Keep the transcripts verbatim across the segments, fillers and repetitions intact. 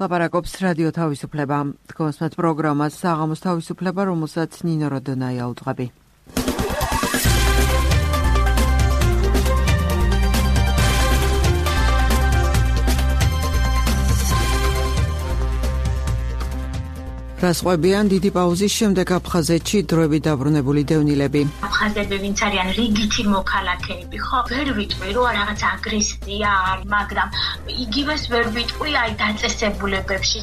ლაპარაკობს რადიო თავისუფლება. Თქვენს პროგრამას საღამოს თავისუფლება, რომელსაც ნინო როდონაია უძღვები. რასყვებიან დიდი პაუზის შემდეგ აფხაზეთში დროებით დაბრუნებული დევნილები. აფხაზები ვინც არიან რიგითი მოქალაქეები, ხო? ვერ ვიტყვი რომ რაღაც აგრესია არ, მაგრამ იგივეს ვერ ვიტყვი აი დაწესებულებებში.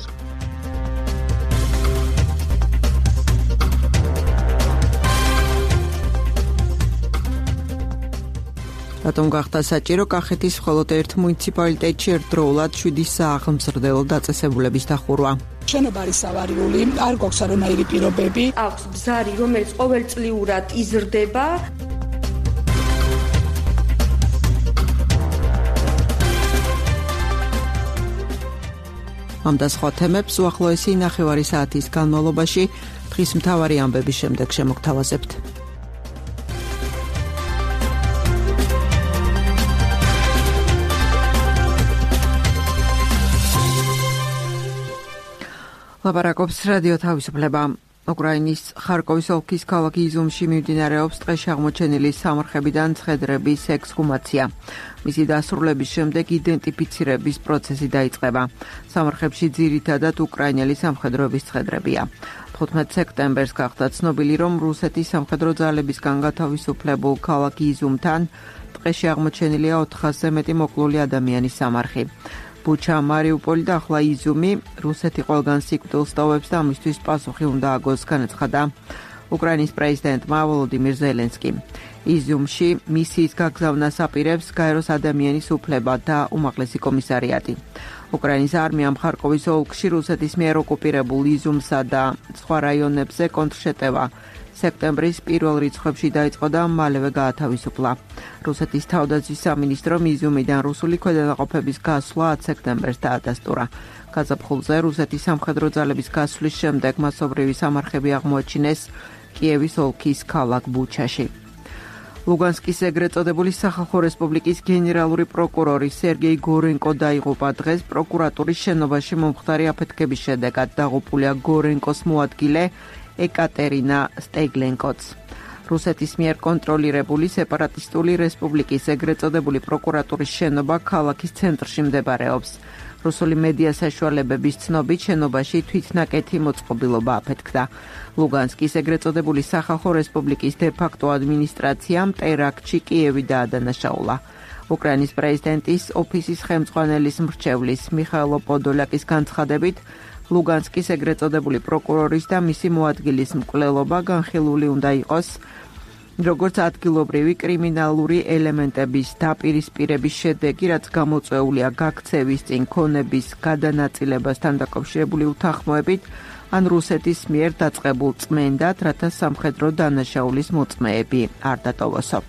რატომ გახდა საჭირო კახეთის მხოლოდ ერთ მუნიციპალიტეტში ერთდროულად შვიდი სააღმზრდელო დაწესებულების დახურვა? შენობა არის ავარიული, არ გვაქვს არანაირი პირობები. აქვს ბზარი, რომელიც ყოველწლიურად იზრდება. ამ და სხვა თემებს უახლოესი ნახევარი საათის განმავლობაში დღის მთავარი ამბების შემდეგ შემოგთავაზებთ. ლაპარაკობს რადიო თავისუფლება. უკრაინის ხარკოვის ოლქის ქალაქ იზიუმში მიმდინარეობს დღეში აღმოჩენილი სამარხებიდან ცხედრების ექსჰუმაცია. მისი დასრულების შემდეგ იდენტიფიცირების პროცესი დაიწყება. სამარხებში ძირითადად უკრაინელი სამხედროების ცხედრებია. თხუთმეტ სექტემბერს გახდა ცნობილი, რომ რუსეთის სამხედრო ძალებისგან გათავისუფლებულ ქალაქ იზიუმთან დღეში აღმოჩენილია ოთხასზე მეტი მოკლული ადამიანის სამარხი. ბუჩა, მარიუპოლი და ახლა იზიუმი რუსეთი ყველგან სიკვდილს ტოვებს და ამისთვის პასუხი უნდა აგოს, განაცხადა უკრაინის პრეზიდენტმა ვოლოდიმირ ზელენსკიმ. იზიუმში მისიის გაგზავნას აპირებს გაეროს ადამიანის უფლება და უმაღლესი კომისარიატი. უკრაინის არმიამ ხარკოვის ოლქში რუსეთის მიერ ოკუპირებულ იზიუმსა და სხვა რაიონებზე კონტრშეტევა სექტემბრის პირველ რიცხვებში დაიწყო და მალევე გაათავისუფლა. რუსეთის თავდაცვის სამინისტრომ იზიუმიდან რუსული ქვედანაყოფების გასვლა ათი სექტემბერს დაადასტურა. გაზაფხულზე რუსეთის სამხედრო ძალების გასვლის შემდეგ მასობრივი სამარხები აღმოაჩინეს კიევის ოლქის ქალაქ ბუჩაში. ლუგანსკის ეგრეთ წოდებული სახალხო რესპუბლიკის გენერალური პროკურორი სერგეი გორენკო დაიღუპა დღეს პროკურატურის შენობაში მომხდარი აფეთქების შედეგად. დაღუპულია გორენკოს მოადგილე ეკატერინა სტეგლენკოც. რუსეთის მიერ კონტროლირებული სეპარატისტული რესპუბლიკის ეგრეთ წოდებული პროკურატურის შენობა ქალაქის ცენტრში მდებარეობს. რუსული მედია საშუალებების ცნობით შენობაში თვითნაკეთი მოწყობილობა აფეთქდა. ლუგანსკის ეგრეთ წოდებული სახალხო რესპუბლიკის დე-ფაქტო ადმინისტრაციამ ტერაქტში კიევი დაადანაშაულა. უკრაინის პრეზიდენტის ოფისის ხელმძღვანელის მრჩევლის მიხაილო პოდოლაკის განცხადებით, ლუგანსკის ეგრეთ წოდებული პროკურორის და მისი მოადგილის მკვლელობა განხილული უნდა იყოს, როგორც ადგილობრივი კრიმინალური ელემენტების დაპირისპირების შედეგი, რაც გამოწვეულია გაქცევის წინ ქონების გადანაწილებასთან დაკავშირებული უთანხმოებით, ან რუსეთის მიერ დაწყებულ წმენდად, რათა სამხედრო დანაშაულის მოწმეები არ დატოვოსო.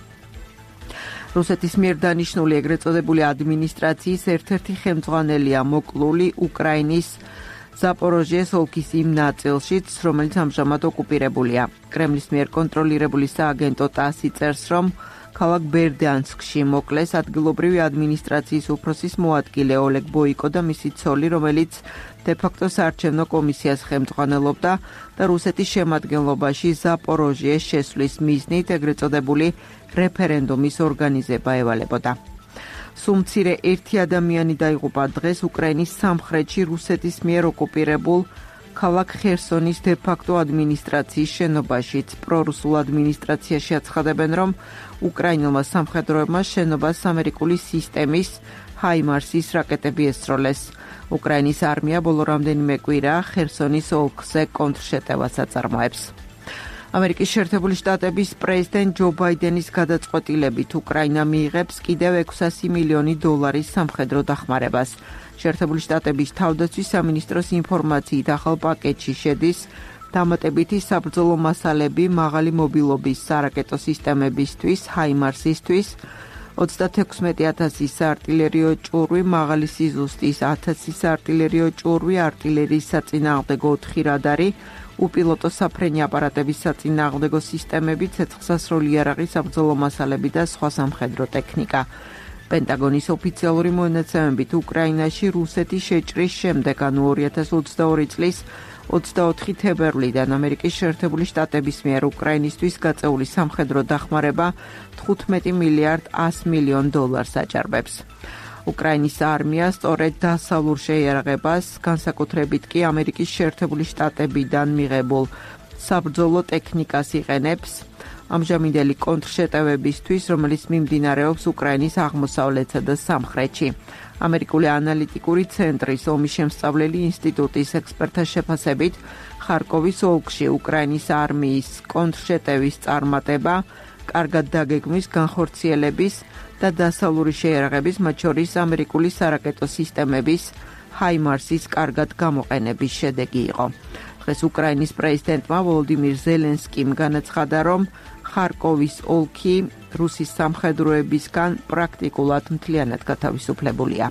რუსეთის მიერ დანიშნული ეგრეთ წოდებული ადმინისტრაციის ერთ-ერთი ხელმძღვანელია მოკლული უკრაინის ზაპოროჟიეს ოლქის იმ ნაწილშიც, რომელიც ამჟამად ოკუპირებულია. კრემლის მიერ კონტროლირებული სააგენტო ტასი წერს, რომ ქალაქ ბერდიანსკში მოკლეს ადგილობრივი ადმინისტრაციის უფროსის მოადგილე ოლეგ ბოიკო და მისი ცოლი, რომელიც დე-ფაქტო საარჩევნო კომისიას ხელმძღვანელობდა და რუსეთის შემადგენლობაში ზაპოროჟიეს შესვლის მიზნით ეგრეთ წოდებული რეფერენდუმის ორგანიზება ევალებოდა. სუმცირე ერთი ადამიანი დაიღუპა დღეს უკრაინის სამხრეთში რუსეთის მიერ ოკუპირებულ ქალაქ ხერსონის დე-ფაქტო ადმინისტრაციის შენობაშიც. პრორუსულ ადმინისტრაციაში აცხადებენ, რომ უკრაინელმა სამხედროებმა შენობას ამერიკული სისტემის ჰაიმარსის რაკეტები ესროლეს. უკრაინის არმია ბოლო რამდენიმე კვირა ხერსონის ოლქზე კონტრშეტევას აწარმოებს. ამერიკის შეერთებული შტატების პრეზიდენტ ჯო ბაიდენის გადაწყვეტილებით უკრაინა მიიღებს კიდევ ექვსასი მილიონი დოლარის სამხედრო დახმარებას. შეერთებული შტატების თავდაცვის სამინისტროს ინფორმაციით ახალ პაკეტში შედის დამატებითი საბრძოლო მასალები მაღალი მობილობის სარაკეტო სისტემებისთვის, ჰაიმარსისთვის, ოცდაექვსმეტი ათასი საარტილერიო ჭურვი, მაღალი სიზუსტის ათასი საარტილერიო ჭურვი, არტილერიის საწინააღმდეგო ოთხი რადარი, უპილოტო საფრენი აპარატების საწინააღმდეგო სისტემები, ცეცხლსასროლი იარაღი, საბრძოლო მასალები და სხვა სამხედრო ტექნიკა. პენტაგონის ოფიციალური მონაცემებით უკრაინაში რუსეთის შეჭრის შემდეგ, ანუ ორი ათას ოცდაორი წლის ოცდაოთხი თებერვლიდან ამერიკის შეერთებული შტატების მიერ უკრაინისთვის გაწეული სამხედრო დახმარება თხუთმეტი მილიარდ ას მილიონ დოლარს აჭარბებს. უკრაინის არმია სწორედ დასავლურ შეიარაღებას, განსაკუთრებით კი ამერიკის შეერთებული შტატებიდან მიღებულ საბრძოლო ტექნიკას იყენებს ამჟამინდელი კონტრშეტევებისთვის, რომელიც მიმდინარეობს უკრაინის აღმოსავლეთსა და სამხრეთში. ამერიკული ანალიტიკური ცენტრის ომის შემსწავლელი ინსტიტუტის ექსპერტთა შეფასებით, ხარკოვის ოლქში უკრაინის არმიის კონტრშეტევის წარმატება კარგად დაგეგმვის განხორციელების და დასავლური შეიარაღების, მათ შორის ამერიკული სარაკეტო სისტემების ჰაიმარსის კარგად გამოყენების შედეგი იყო. დღეს უკრაინის პრეზიდენტმა ვოლოდიმირ ზელენსკიმ განაცხადა, რომ ხარკოვის ოლქი რუსის სამხედროებისგან პრაქტიკულად მთლიანად გათავისუფლებულია.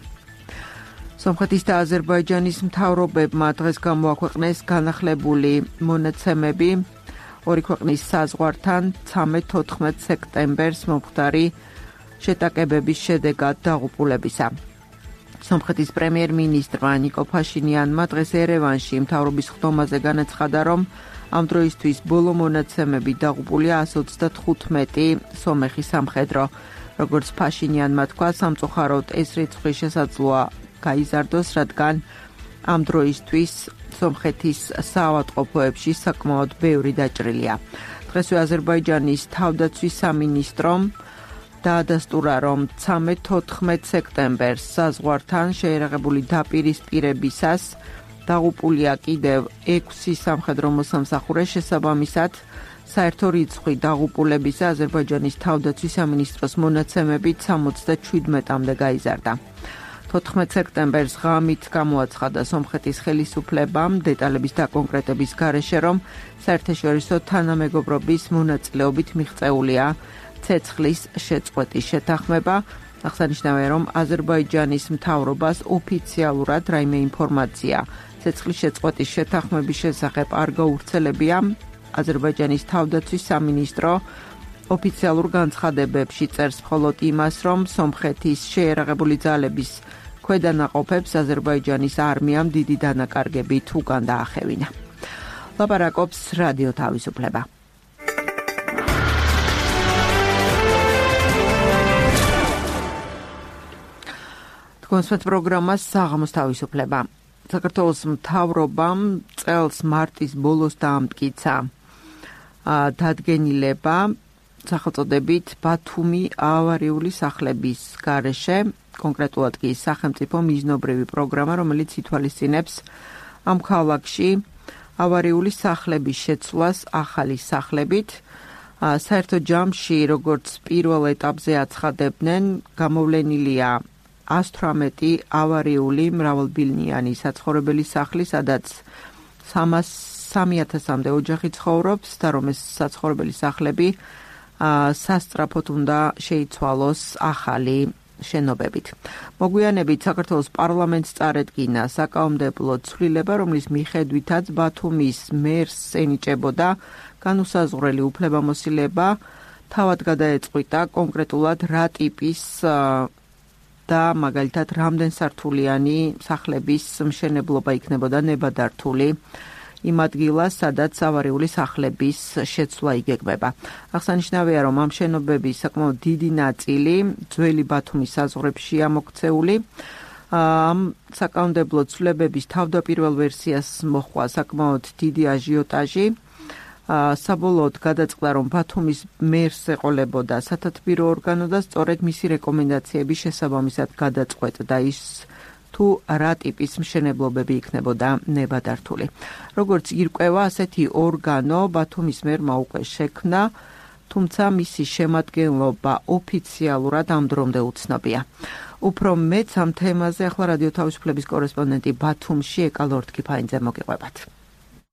სომხეთის და აზერბაიჯანის მთავრობებმა დღეს გამოაქვეყნეს განახლებული მონაცემები ორი ქვეყნის საზღვართან ცამეტ-თოთხმეტ სექტემბერს მომხდარი შეტაკებების შედეგად დაღუპულებისა. სომხეთის პრემიერ-მინისტრმა ნიკო ფაშინიანმა დღეს ერევანში მთავრობის ხდომაზე განაცხადა, რომ ამ დროისთვის ბოლო მონაცემები დაღუპულია ას ოცდათხუთმეტი სომეხი სამხედრო. როგორც ფაშინიანმა თქვა, სამწუხაროდ ეს რიცხვი შესაძლოა გაიზარდოს, რადგან ამ დროისთვის სომხეთის საავადმყოფოებში საკმაოდ ბევრი დაჭრილია. დღესვე აზერბაიჯანის თავდაცვის სამინისტრომ დაადასტურა, რომ ცამეტ-თოთხმეტ სექტემბერს საზღვართან შეიარაღებული დაპირისპირებისას დაღუპულია კიდევ ექვსი სამხედრო მოსამსახურე, შესაბამისად საერთო რიცხვი დაღუპულებისა აზერბაიჯანის თავდაცვის სამინისტროს მონაცემებით სამოცდაჩვიდმეტამდე გაიზარდა. თოთხმეტ სექტემბერს ღამით გამოაცხადა სომხეთის ხელისუფლებამ დეტალების დაკონკრეტების გარეშე, რომ საერთაშორისო თანამეგობრობის მონაწილეობით მიღწეულია ცეცხლის შეწყვეტის შეთანხმება. აღსანიშნავია, რომ აზერბაიჯანის მთავრობას ოფიციალურად რაიმე ინფორმაცია ცეცხლის შეწყვეტის შეთანხმების შესახებ არ გაუვრცელებია. აზერბაიჯანის თავდაცვის სამინისტრო ოფიციალურ განცხადებებში წერს მხოლოდ იმას, რომ სომხეთის შეიარაღებული ძალების ქვედანაყოფებს აზერბაიჯანის არმიამ დიდი დანაკარგებით უკან დაახევინა. ლაპარაკობს რადიო თავისუფლება. კონსპект პროგრამას საღამოს თავისუფლება. საქართველოს მთავრობამ წელს მარტის ბოლოს დაამტკიცა დადგენილება სახელწოდებით ბათუმი ავარიული სახლების გარეშე, კონკრეტულად კი სახელმწიფო მიზნობრივი პროგრამა, რომელიც ითვალისწინებს ამ ქალაქში ავარიული სახლების შეცვლას ახალი სახლებით. საერთო ჯამში, როგორც პირველ ეტაპზე აცხადებდნენ, გამოვლენილია ას თვრამეტი ავარიული მრავალბილნიანი საცხოვრებელი სახლი, სადაც სამი ათასამდე ოჯახი ცხოვრობს და რომ ეს საცხოვრებელი სახლები სასწრაფოდ უნდა შეიცვალოს ახალი შენობებით. მოგვიანებით საქართველოს პარლამენტს წარედგინა საკანონმდებლო ცვლილება, რომლის მიხედვითაც ბათუმის მერს ენიჭებოდა განუსაზღვრელი უფლებამოსილება თავად გადაეწყვიტა კონკრეტულად რა ტიპის და მაგალითად რამდენ სართულიანი სახლების მშენებლობა იქნებოდა ნებადართული იმ ადგილას, სადაც ავარიული სახლების შეცვლა იგეგმება. აღსანიშნავია, რომ ამ შენობების საკმაოდ დიდი ნაწილი ძველი ბათუმის საზღვრებშია მოქცეული. ამ საკანონმდებლო ცვლილებების თავდაპირველ ვერსიას მოჰყვა საკმაოდ დიდი აჟიოტაჟი. საბოლოოდ გადაწყდა, რომ ბათუმის მერს ეყოლებოდა სათათბირო ორგანო და სწორედ მისი რეკომენდაციების შესაბამისად გადაწყვეტდა ის, თუ რა ტიპის მშენებლობები იქნებოდა ნებადართული. როგორც ირკვევა, ასეთი ორგანო ბათუმის მერმა უკვე შექმნა, თუმცა მისი შემადგენლობა ოფიციალურად ამ დრომდე უცნობია. უფრო მეც ამ თემაზე ახლა რადიო თავისუფლების კორესპონდენტი ბათუმში ეკა ლორთქიფაინძე მოგიყვებათ.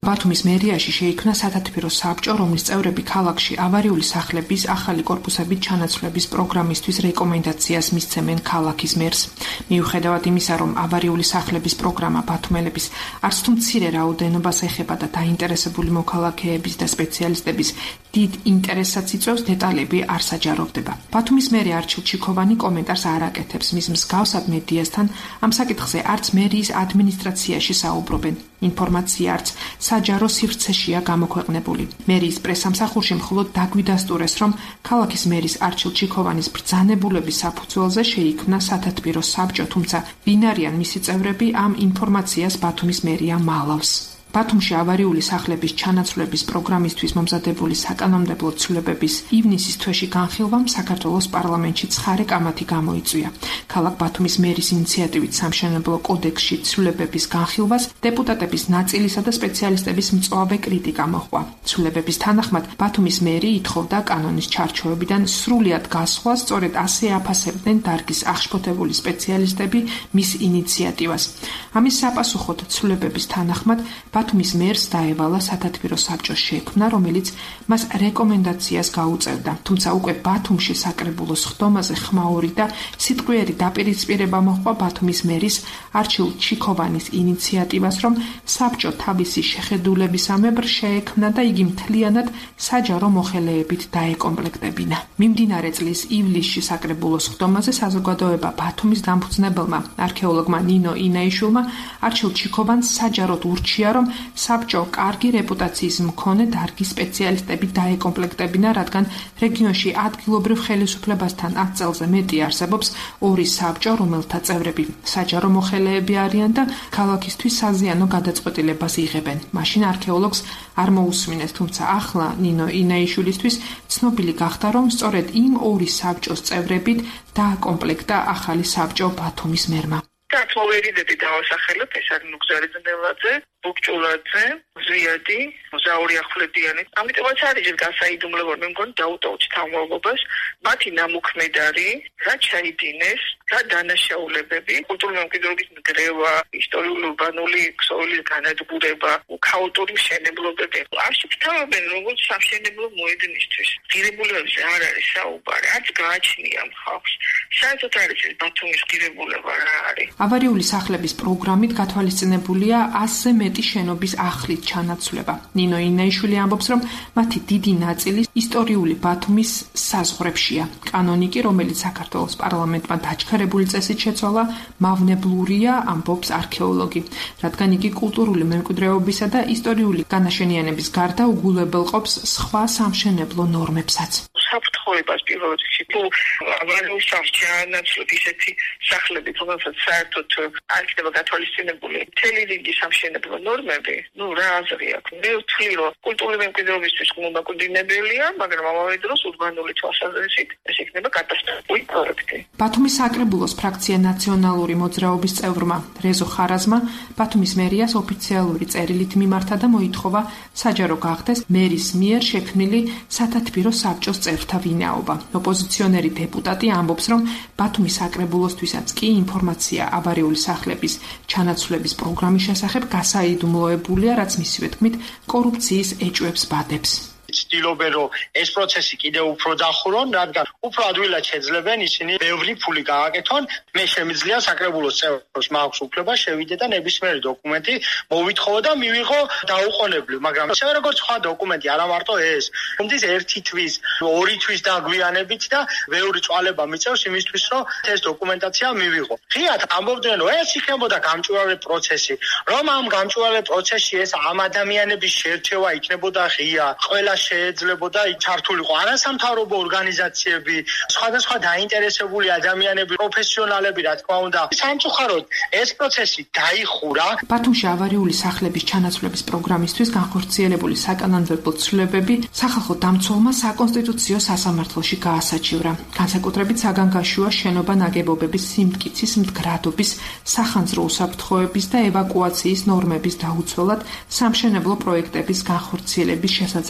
ბათუმის მერიაში შეიქმნა სათათბირო საბჭო, რომლის წევრები ქალაქში ავარიული სახლების ახალი კორპუსებით ჩანაცვლების პროგრამისთვის რეკომენდაციას მისცემენ ქალაქის მერს. მიუხედავად იმისა, რომ ავარიული სახლების პროგრამა ბათუმელების არც თუ მცირე რაოდენობას ეხება და დაინტერესებული მოქალაქეების და სპეციალისტების დიდ ინტერესსაც იწვევს, დეტალები არ საჯაროვდება. ბათუმის მერი არჩილ ჩიქოვანი კომენტარს არ აკეთებს. მის მსგავსად მედიასთან ამ საკითხზე არც მერიის ადმინისტრაციაში საუბრობენ. ინფორმაცია არც საჯარო სივრცეშია გამოქვეყნებული. მერიის პრესამსახურში მხოლოდ დაგვიდასტურეს, რომ ქალაქის მერის არჩილ ჩიქოვანის ბრძანებულების საფუძველზე შეიქმნა სათათბირო საბჭო, თუმცა ვინ არიან მისი წევრები, ამ ინფორმაციას ბათუმის მერია მალავს. ბათუმში ავარიული სახლების ჩანაცვლების პროგრამისთვის მომზადებული საკანონმდებლო ცვლილებების ივნისის თვეში განხილვამ საქართველოს პარლამენტში ცხარე კამათი გამოიწვია. ქალაქ ბათუმის მერის ინიციატივით სამშენებლო კოდექსში ცვლილებების განხილვას დეპუტატების ნაწილისა და სპეციალისტების მწვავე კრიტიკა მოჰყვა. ცვლილებების თანახმად ბათუმის მერი ითხოვდა კანონის ჩარჩოებიდან სრულად გასვლას, სწორედ ასე აფასებდნენ დარგის აღშფოთებული სპეციალისტები მის ინიციატივას. ამის საპასუხოდ ცვლილებების თანახმად ბათუმის მერს დაევალა სათათბირო საბჭოს შექმნა, რომელიც მას რეკომენდაციას გაუწევდა. თუმცა უკვე ბათუმში საკრებულოს ხდომაზე ხმაური და სიტყვიერი დაპირისპირება მოჰყვა ბათუმის მერის არჩილ ჩიქოვანის ინიციატივას, რომ საბჭო თავისი შეხედულებისამებრ შეექმნა და იგი მთლიანად საჯარო მოხელეებით დაეკომპლექტებინა. მიმდინარე წლის ივლისში საკრებულოს ხდომაზე საზოგადოება ბათუმის დამფუძნებელმა არქეოლოგმა ნინო ინაიშვილმა არჩილ ჩიქოვანს საჯაროდ ურჩია, რომ საბჭო კარგი რეპუტაციის მქონე დარგის სპეციალისტები დაეკომპლექტებინა, რადგან რეგიონში ადგილობრივ ხელისუფლებასთან ათ წელზე მეტი არსებობს ორი საბჭო, რომელთა წევრები საჯარო მოხელეები არიან და ქალაქისთვის საზიანო გადაწყვეტილებას იღებენ. მაშინ არქეოლოგს არ მოусმინეს, თუმცა ახლა ნინო ინაიშვილისთვის ცნობილი გახდა, რომ სწორედ იმ ორი საბჭოს წევრებით დააკომპლექტა ახალი საბჭო ბათუმის მერმა. მოვერიდები დავასახელებ, ეს არის ნუგზარი ძნელაძე, ბუქჭულაძე, ზვიადი, ზაური ახვლედიანი. ამიტომაც არის გასაიდუმლო, მე მგონი დაუტოვოთ თავმოყობას, მათი ნამუქმედარი, რა ჩაიდინეს, რა დანაშაულებები, კულტურული მემკვიდრეობის ნგრევა, ისტორიული ურბანული ქსოვილის განადგურება, ქაოტური მშენებლობები. არჩევთავებენ როგორც სამშენებლო მოედნისთვის. ღირებულებებზე არ არის საუბარი, არც გააჩნია ხალხს. საერთოდ არის ეს ბათუმის ღირებულება რა არის. ავარიული სახლების პროგრამით გათვალისწინებულია ასზე მეტი შენობის ახლით ჩანაცვლება. ნინო ინაიშვილი ამბობს, რომ მათი დიდი ნაწილი ისტორიული ბათუმის საზღვრებშია. კანონიკი, რომელიც საქართველოს პარლამენტმა დაჩქარებული წესით შეცვალა, მავნებლურია, ამბობს არქეოლოგი, რადგან იგი კულტურული მემკვიდრეობისა და ისტორიული განაშენიანების გარდა უგულებელყოფს სხვა სამშენებლო ნორმებსაც. საფრთხოებას პირველ რიგში თუ ავარიულ სამშენებლო ისეთი სახლები, რომელსაც საერთოდ არ იქნება გათვალისწინებული მთელი რიგი სამშენებლო ნორმები, ну რა აზრი აქვს? მე ვთვლი, რომ კულტურული მემკვიდრეობისთვის მომაკვდინებელია, მაგრამ ამავე დროს ურბანული თვალსაზრისით ეს იქნება კატასტროფული პროექტი. ბათუმის საკრებულოს ფრაქცია ნაციონალური მოძრაობის წევრმა რეზო ხარაზმა ბათუმის მერიას ოფიციალური წერილით მიმართა და მოითხოვა საჯარო გახდეს მერის მიერ შექმნილი სათათბირო საბჭოს წევრთა ვინაობა. ოპოზიციონერი დეპუტატი ამბობს, რომ ბათუმის საკრებულოსთვისაც კი ინფორმაცია ავარიული სახლების ჩანაცვლების პროგრამის შესახებ გასაიდუმლოებულია, რაც მისივე თქმით კორუფციის ეჭვებს ბადებს. ცდილობენ, რომ ეს პროცესი კიდევ უფრო დახურონ, რადგან უფრო ადვილად შეძლებენ ისინი ბევრი ფული გააკეთონ. მე შემიძლია საკრებულოს წევრს მაქვს უფლება შევიდე და ნებისმიერი დოკუმენტი მოვითხოვო და მივიღო დაუყოვნებლივ, მაგრამ ისე როგორც სხვა დოკუმენტი, არა მარტო ეს. მომდის ერთი თვის, ორი თვის დაგვიანებით და ბევრი წვალება მიწევს იმისთვის, რომ ეს დოკუმენტაცია მივიღო. ღიად ამბობდნენ, რომ ეს იქნებოდა გამჭვირვალე პროცესი, რომ ამ გამჭვირვალე პროცესში ეს ამ ადამიანების შერჩევა იქნებოდა ღია, ყველა შეეძლებოდა ჩართულიყო არასამთავრობო ორგანიზაციები, სხვადასხვა დაინტერესებული ადამიანები, პროფესიონალები, რა თქმა უნდა. სამწუხაროდ ეს პროცესი დაიხურა. ბათუმში ავარიული სახლების ჩანაცვლების პროგრამისთვის განხორციელებული საკანონმდებლო ცვლილებები სახალხო დამცველმა საკონსტიტუციო სასამართლოში გაასაჩივრა. განსაკუთრებით საგანგაშოა შენობა ნაგებობების სიმტკიცის, მდგრადობის, სახანძრო უსაფრთხოების და ევაკუაციის ნორმების დაუცველად სამშენებლო პროექტების განხორციელების შესაძლებლობა,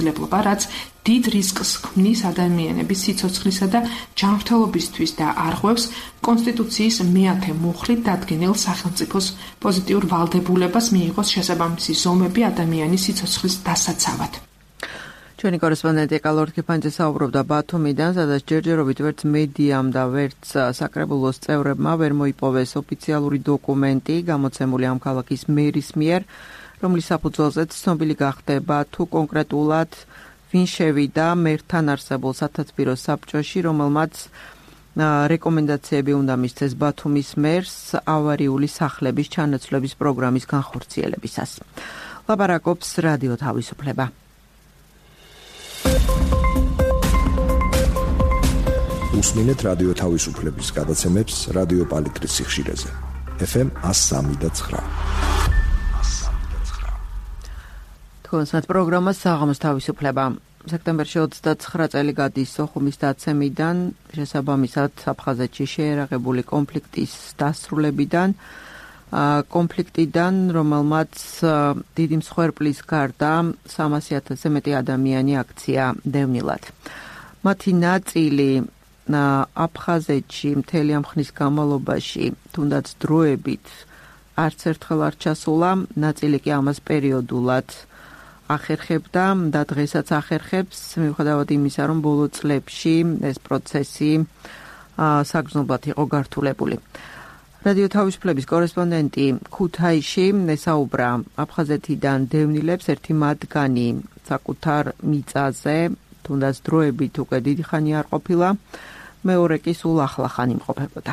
რაც დიდ რისკს ქმნის ადამიანების სიცოცხლისა და ჯანმრთელობისთვის და არღვევს კონსტიტუციის მეათე მუხლით დადგენილ სახელმწიფოს პოზიტიურ ვალდებულებას მიიღოს შესაბამისი ზომები ადამიანის სიცოცხლის დასაცავად. ჩვენი კორესპონდენტი კალორ კიფანძე საუბრობდა ბათუმიდან, სადაც ჯერჯერობით ვერც მედიამ და ვერც საკრებულოს წევრებმა ვერ მოიპოვეს ოფიციალური დოკუმენტი გამოცემული ამ ქალაქის მერის მიერ, რომლის საფუძველზეც ცნობილი გახდება თუ კონკრეტულად ვინ შევიდა მერთან არსებულ სათათბირო საბჭოში, რომელმაც რეკომენდაციები უნდა მისცეს ბათუმის მერს ავარიული სახლების ჩანაცვლების პროგრამის განხორციელებისას. ლაპარაკობს რადიო თავისუფლება. უსმინეთ რადიო თავისუფლების გადაცემებს რადიო პალიტრის სიხშირეზე. ეფ ემ one oh three point nine. თქვენს პროგრამა საღამოს თავისუფლება. სექტემბერში ოცდაცხრა წელი გადის სოხუმის დაცემიდან, შესაბამისად აფხაზეთში შეერაღებული კონფლიქტის დასრულებიდან, კონფლიქტიდან, რომელმაც დიდი მსხვერპლის გარდა სამასი ათასზე მეტი ადამიანი აქცია დევნილად. მათი ნაწილი აფხაზეთში მთელი ამ ხნის განმავლობაში, თუნდაც დროებით არც ერთხელ არ ჩასულა, ნაწილი კი ამას პერიოდულად ახერხებდა და დღესაც ახერხებს, მიუხედავად იმისა, რომ ბოლო წლებში ეს პროცესი საგრძნობლად იყო გართულებული. რადიო თავისუფლების კორესპონდენტი ქუთაისში ესაუბრა აფხაზეთიდან დევნილებს, ერთი მათგანი საკუთარ მიწაზე, თუნდაც დროებით უკვე დიდი ხანი არ ყოფილა, მეორე კი სულ ახლახან იმყოფებოდა.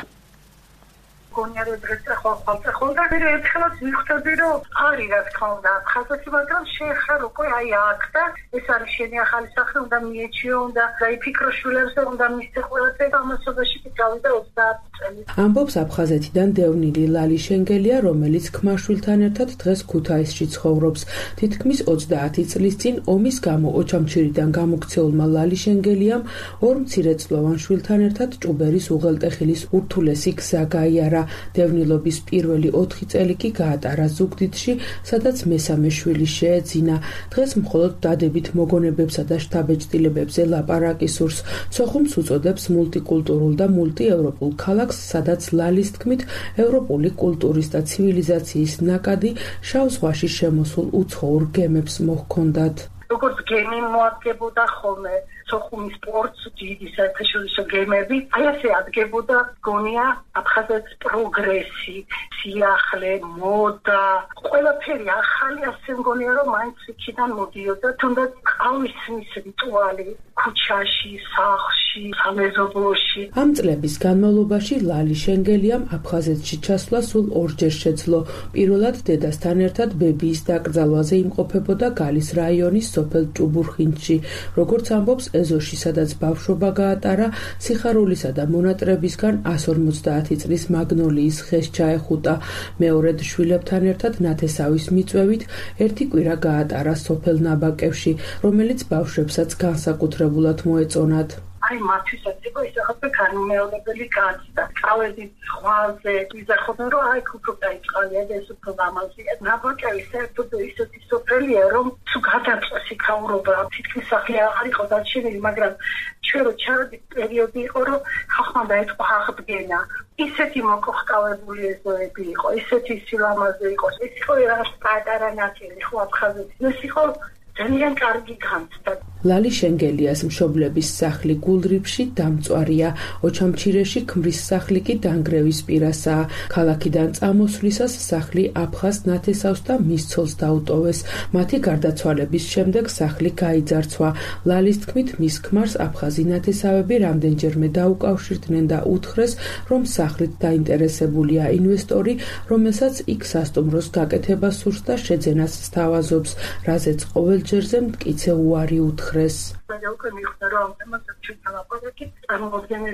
გონიარო დღეს ახლა ხალხა და ერთხელაც ვიხდები რომ არის რა თქმა უნდა ხალხი მაგრამ შეეხარ უკვე აი აქ და ეს არის შენი ახალი სახლი უნდა მიეჩიო უნდა დაიფიქრო შვილებს და უნდა მისცე ყველაფერი ამასობაში კი გავიდა ოცდაათი წელი. ამბობს აფხაზეთიდან დევნილი ლალი შენგელია, რომელიც ქმარშვილთან ერთად დღეს ქუთაისში ცხოვრობს. თითქმის ოცდაათი წლის წინ ომის გამო ოჩამჩირიდან გამოქცეულმა ლალი შენგელიამ ორ მცირეწლოვან შვილთან ერთად ჭუბერის უღელტეხილის ურთულესი გზა გაიარა. დევნილობის პირველი ოთხი წელი კი გაატარა ზუგდიდში, სადაც მესამე შვილი შეეძინა. დღეს მხოლოდ დადებით მოგონებებსა და შთაბეჭდილებებზე ლაპარაკი სურს. სოხუმს უწოდებს მულტიკულტურულ და მულტიევროპულ ქალაქს, სადაც ლალის თქმით ევროპული კულტურის და ცივილიზაციის ნაკადი შავ ზღვაში შემოსულ უცხოურ გემებს მოჰქონდათ. როგორც გემი მოადგებოდა ხოლმე სოხუმის პორტს დიდი საერთაშორისო გემები, აი ასე ადგებოდა გონია აფხაზეთის პროგრესი, სიახლე, მოდა, ყველაფერი ახალი ასე მგონია რომ მაინც იქიდან მოდიოდა, თუნდაც ყავისმის რიტუალი ქუჩაში, სახლში, სამეზობლოში. ამ წლების განმავლობაში ლალი შენგელიამ აფხაზეთში ჩასვლა სულ ორჯერ შეძლო. პირველად დედასთან ერთად ბებიის დაკრძალვაზე იმყოფებოდა გალის რაიონის სოფელ ჭუბურხინში. როგორც ამბობს ეზოში, სადაც ბავშვობა გაატარა, სიხარულისა და მონატრებისგან one forty წლის მაგნოლიის ხეს ჩაეხუტა. მეორედ შვილებთან ერთად ნათესავის მიწვევით ერთი კვირა გაატარა სოფელ ნაბაკევში, რომელიც ბავშვებსაც განსაკუთრებულად მოეწონათ. აი მათვისაც იყო ისახავდა განმეორებელი გაცდა. კავედი ზღვაზე იზახავდა რომ აი უფრო დაიწყალია და ეს უფრო გამალზია. ნაბაკევი საერთოდ ისეთი სოფელია რომ თუ გადაწყვეტს იქაურობა თითქმის სახლი აღარ იყო დარჩენილი, მაგრამ ჩვენ რო ჩავედით პერიოდი იყო რომ ხალხმა დაიწყო აღდგენა. ისეთი მოკოხკავებული ეზოები იყო, ისეთი სილამაზე იყო. ეს იყო რაღაც პატარა ნაწილი ხო აფხაზეთის. ეს იყო ძალიან კარგი განცდა. ლალი შენგელიას მშობლების სახლი გულრიფში დამწვარია, ოჩამჩირეში ქმრის სახლი კი დანგრევის პირასაა. ქალაქიდან წამოსვლისას სახლი აფხაზ ნათესავს და მის ცოლს დაუტოვეს. მათი გარდაცვალების შემდეგ სახლი გაიძარცვა. ლალის თქმით, მის ქმარს აფხაზი ნათესავები რამდენჯერმე დაუკავშირდნენ და უთხრეს, რომ სახლით დაინტერესებულია ინვესტორი, რომელსაც იქ სასტუმროს გაკეთება სურს და შეძენას სთავაზობს, რაზეც ყოველჯერზე მტკიცე უარი უთხრეს. და უკვე მიხვდა რომ ამ თემას ჩვენ ლაპარაკით წარმოუდგენელი იყო.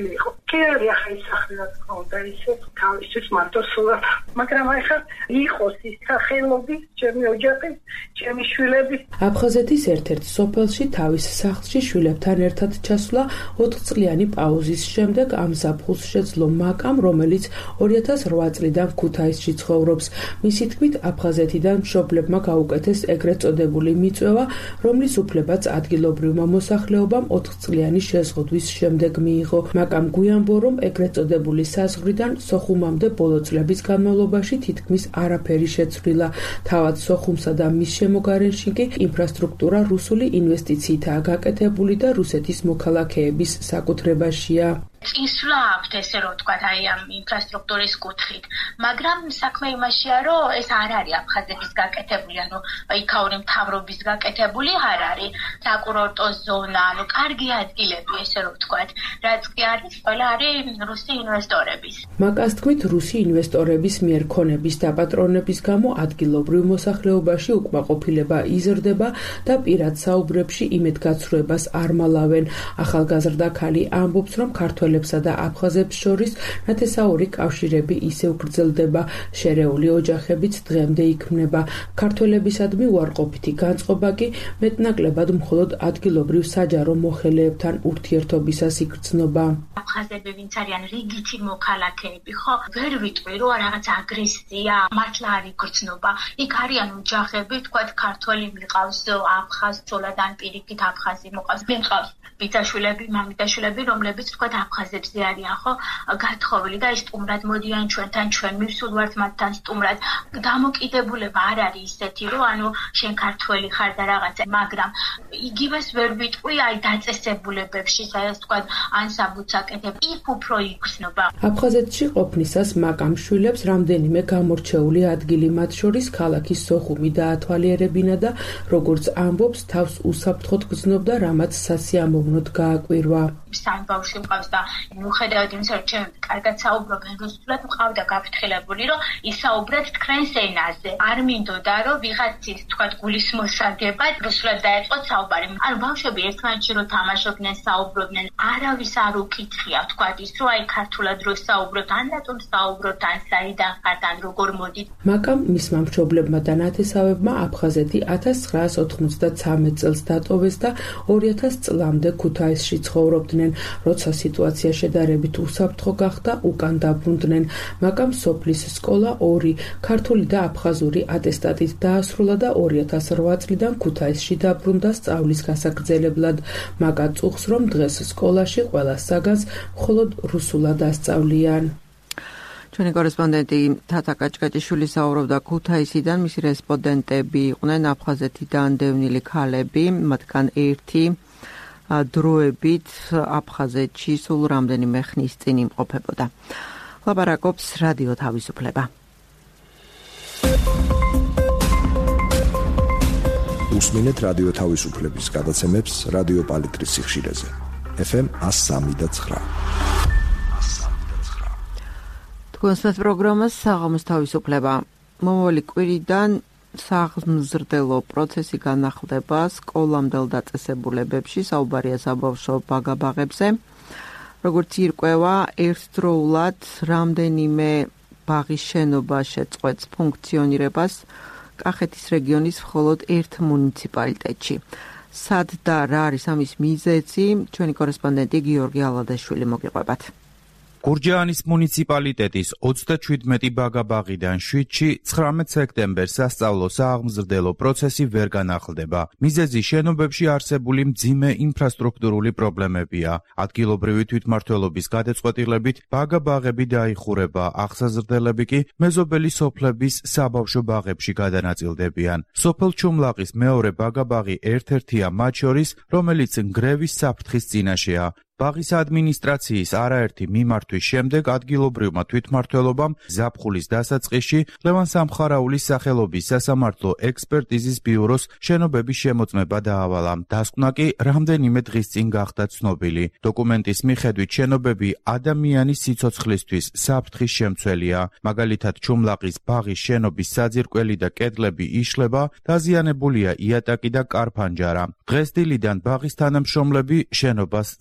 კი არის ახლა ის სახელად კონდა ისე თავისთვის მარტო სულად, მაგრამ ახლა იყოს ის სახელობის, ჩემი ოჯახის, ჩემი შვილების. აფხაზეთის ერთ-ერთ სოფელში თავის სახლში შვილებთან ერთად ჩასვლა ოთხწლიანი პაუზის შემდეგ ამ ზაფხულს შეძლო მაკამ, რომელიც ორი ათას რვა წლიდან ქუთაისში ცხოვრობს. მისი თქმით, აფხაზეთიდან მშობლებმა გაუკეთეს ეგრეთ წოდებული მიწვევა, რომლის უფლებაც ადგილობრივმა მოსახლეობამ ოთხწლიანი შეზღუდვის შემდეგ მიიღო. მაკამ გვიანბო, რომ ეგრეთ წოდებული საზღვრიდან სოხუმამდე ბოლო წლების განმავლობაში თითქმის არაფერი შეცვლილა. თავად სოხუმსა და მის შემოგარენში კი ინფრასტრუქტურა რუსული ინვესტიციითაა გაკეთებული და რუსეთის მოქალაქეების საკუთრებაშია. წინსვლა აქვთ, ესე რომ ვთქვათ, აი ამ ინფრასტრუქტურის კუთხით, მაგრამ საქმე იმაშია, რომ ეს არ არის აფხაზეთის გაკეთებული, ანუ იქაური მთავრობის გაკეთებული არ არის, საკურორტო ზონა, ანუ კარგი ადგილები, ესე რომ ვთქვათ, რაც კი არის, ყველა არის რუსი ინვესტორების. მაკას თქმით, რუსი ინვესტორების მიერ ქონების დაპატრონების გამო ადგილობრივ მოსახლეობაში უკმაყოფილება იზრდება და პირად საუბრებში იმედგაცრუებას არ მალავენ. ახალგაზრდა ქალი ამბობს, რომ ქართველებსა და აფხაზებს შორის ნათესაური კავშირები ისევ გრძელდება, შერეული ოჯახებიც დღემდე იქმნება. ქართველებისადმი უარყოფითი განწყობა კი მეტნაკლებად მხოლოდ ადგილობრივ საჯარო მოხელეებთან ურთიერთობისას იგრძნობა. აფხაზები ვინც არიან რიგითი მოქალაქეები, ხო, ვერ ვიტყვი, რომ რაღაც აგრესია მართლა არ იგრძნობა. იქ არიან ოჯახები, თქვათ, ქართველი მიყავს, აფხაზ ცოლადან პირიქით აფხაზი მოყავს. მე მყავს ბიძაშვილები, მამიდაშვილები, რომლებიც თქვათ აფხაზებზე არიან, ხო, გათხოვილი და ის სტუმრად მოდიან ჩვენთან, ჩვენ მივსულ ვართ მათთან სტუმრად. დამოკიდებულება არ არის ისეთი, რომ ანუ შენ ქართველი ხარ და რაღაცა, მაგრამ იგივეს ვერ ვიტყვი აი დაწესებულებებში, სადაც თქვათ ან საბუთსაკეთებ, იქ უფრო იგრძნობა. აფხაზეთში ყოფნისას მაკამ შვილებს რამდენიმე გამორჩეული ადგილი, მათ შორის ქალაქის სოხუმი დაათვალიერებინა და როგორც ამბობს, თავს უსაფრთხოდ გრძნობდა, რამაც სასიამოვნოდ გააკვირვა. სამი ბავშვი მყავს და მიუხედავად იმისა, რომ ჩემ კარგად საუბრობენ რუსულად, მყავდა გაფრთხილებული, რომ ისაუბრეთ თქვენს ენაზე. არ მინდოდა, რომ ვიღაცის, თქვათ, გულის მოსაგებად რუსულად დაეწყოთ საუბარი. ანუ ბავშვები ერთმანეთში რომ თამაშობდნენ, საუბრობდნენ, არავის არ უკითხია, თქვათ, ის რომ აი ქართულად რო საუბრობთ, ან რატომ საუბრობთ, ან საიდან ხართ, ან როგორ მოდით. მაკამ მისმა მშობლებმა და ნათესავებმა აფხაზეთი ათას ცხრაას ოთხმოცდათრამეტ წელს დატოვეს და ორი ათას წლამდე ქუთაისში ცხოვრობდნენ. როცა სიტუაცია შედარებით უსაფრთხო გახდა, უკან დაბრუნდნენ. მაკამ სოფლის სკოლა ორი ქართული და აფხაზური ატესტატით დაასრულა და ორი ათას რვა წლიდან ქუთაისში დაბრუნდა სწავლის გასაგრძელებლად. მაკა წუხს, რომ დღეს სკოლაში ყველა საგანს მხოლოდ რუსულად ასწავლიან. ჩვენი კორესპონდენტი თათა კაჭკაჭიშვილი საუბრობდა ქუთაისიდან, მისი რესპონდენტები იყვნენ აფხაზეთიდან დევნილი ქალები, მათგან ერთი დროებით აფხაზეთში სულ რამდენიმე ხნის წინ იმყოფებოდა. ლაპარაკობს რადიო თავისუფლება. უსმინეთ რადიო თავისუფლების გადაცემებს რადიო პალიტრის სიხშირეზე. ეფ ემ ას სამი და ცხრა. თქვენს პროგრამას საღამოს თავისუფლება. მომავალი კვირიდან საღმზრდელო პროცესი განახლდება სკოლამდელ დაწესებულებებში, საუბარია საბავშვო ბაგა-ბაღებზე. როგორც ირკვევა, ერთდროულად რამდენიმე ბაღის შენობა შეწყვეტს ფუნქციონირებას კახეთის რეგიონის მხოლოდ ერთ მუნიციპალიტეტში. სად და რა არის ამის მიზეზი, ჩვენი კორესპონდენტი გიორგი ალადაშვილი მოგიყვებათ. გურჯაანის მუნიციპალიტეტის ოცდაჩვიდმეტი ბაგა-ბაღიდან შვიდში ცხრამეტ სექტემბერს სასწავლო სააღმზრდელო პროცესი ვერ განახლდება. მიზეზი შენობებში არსებული მძიმე ინფრასტრუქტურული პრობლემებია. ადგილობრივი თვითმმართველობის გადაწყვეტილებით ბაგა-ბაღები დაიხურება, აღსაზრდელები კი მეზობელი სოფლების საბავშვო ბაღებში გადანაწილდებიან. სოფელ ჩუმლაყის მეორე ბაგა-ბაღი ერთ-ერთია მათ შორის, რომელიც ნგრევის საფრთხის წინაშეა. ბაღის ადმინისტრაციის არაერთი მიმართვის შემდეგ ადგილობრივმა თვითმმართველობამ ზაფხულის დასაწყისში ლევან სამხარაულის სახელობის სასამართლო ექსპერტიზის ბიუროს შენობების შემოწმება დაავალა. დასკვნა კი რამდენიმე დღის წინ გახდა ცნობილი. დოკუმენტის მიხედვით შენობები ადამიანის სიცოცხლისთვის საფრთხის შემცველია. მაგალითად, ჩუმლაყის ბაღის შენობის საძირკველი და კედლები იშლება, დაზიანებულია იატაკი და კარფანჯარა. დღეს დილიდან ბაღის თანამშრომლები შენობას ცლიდნენ.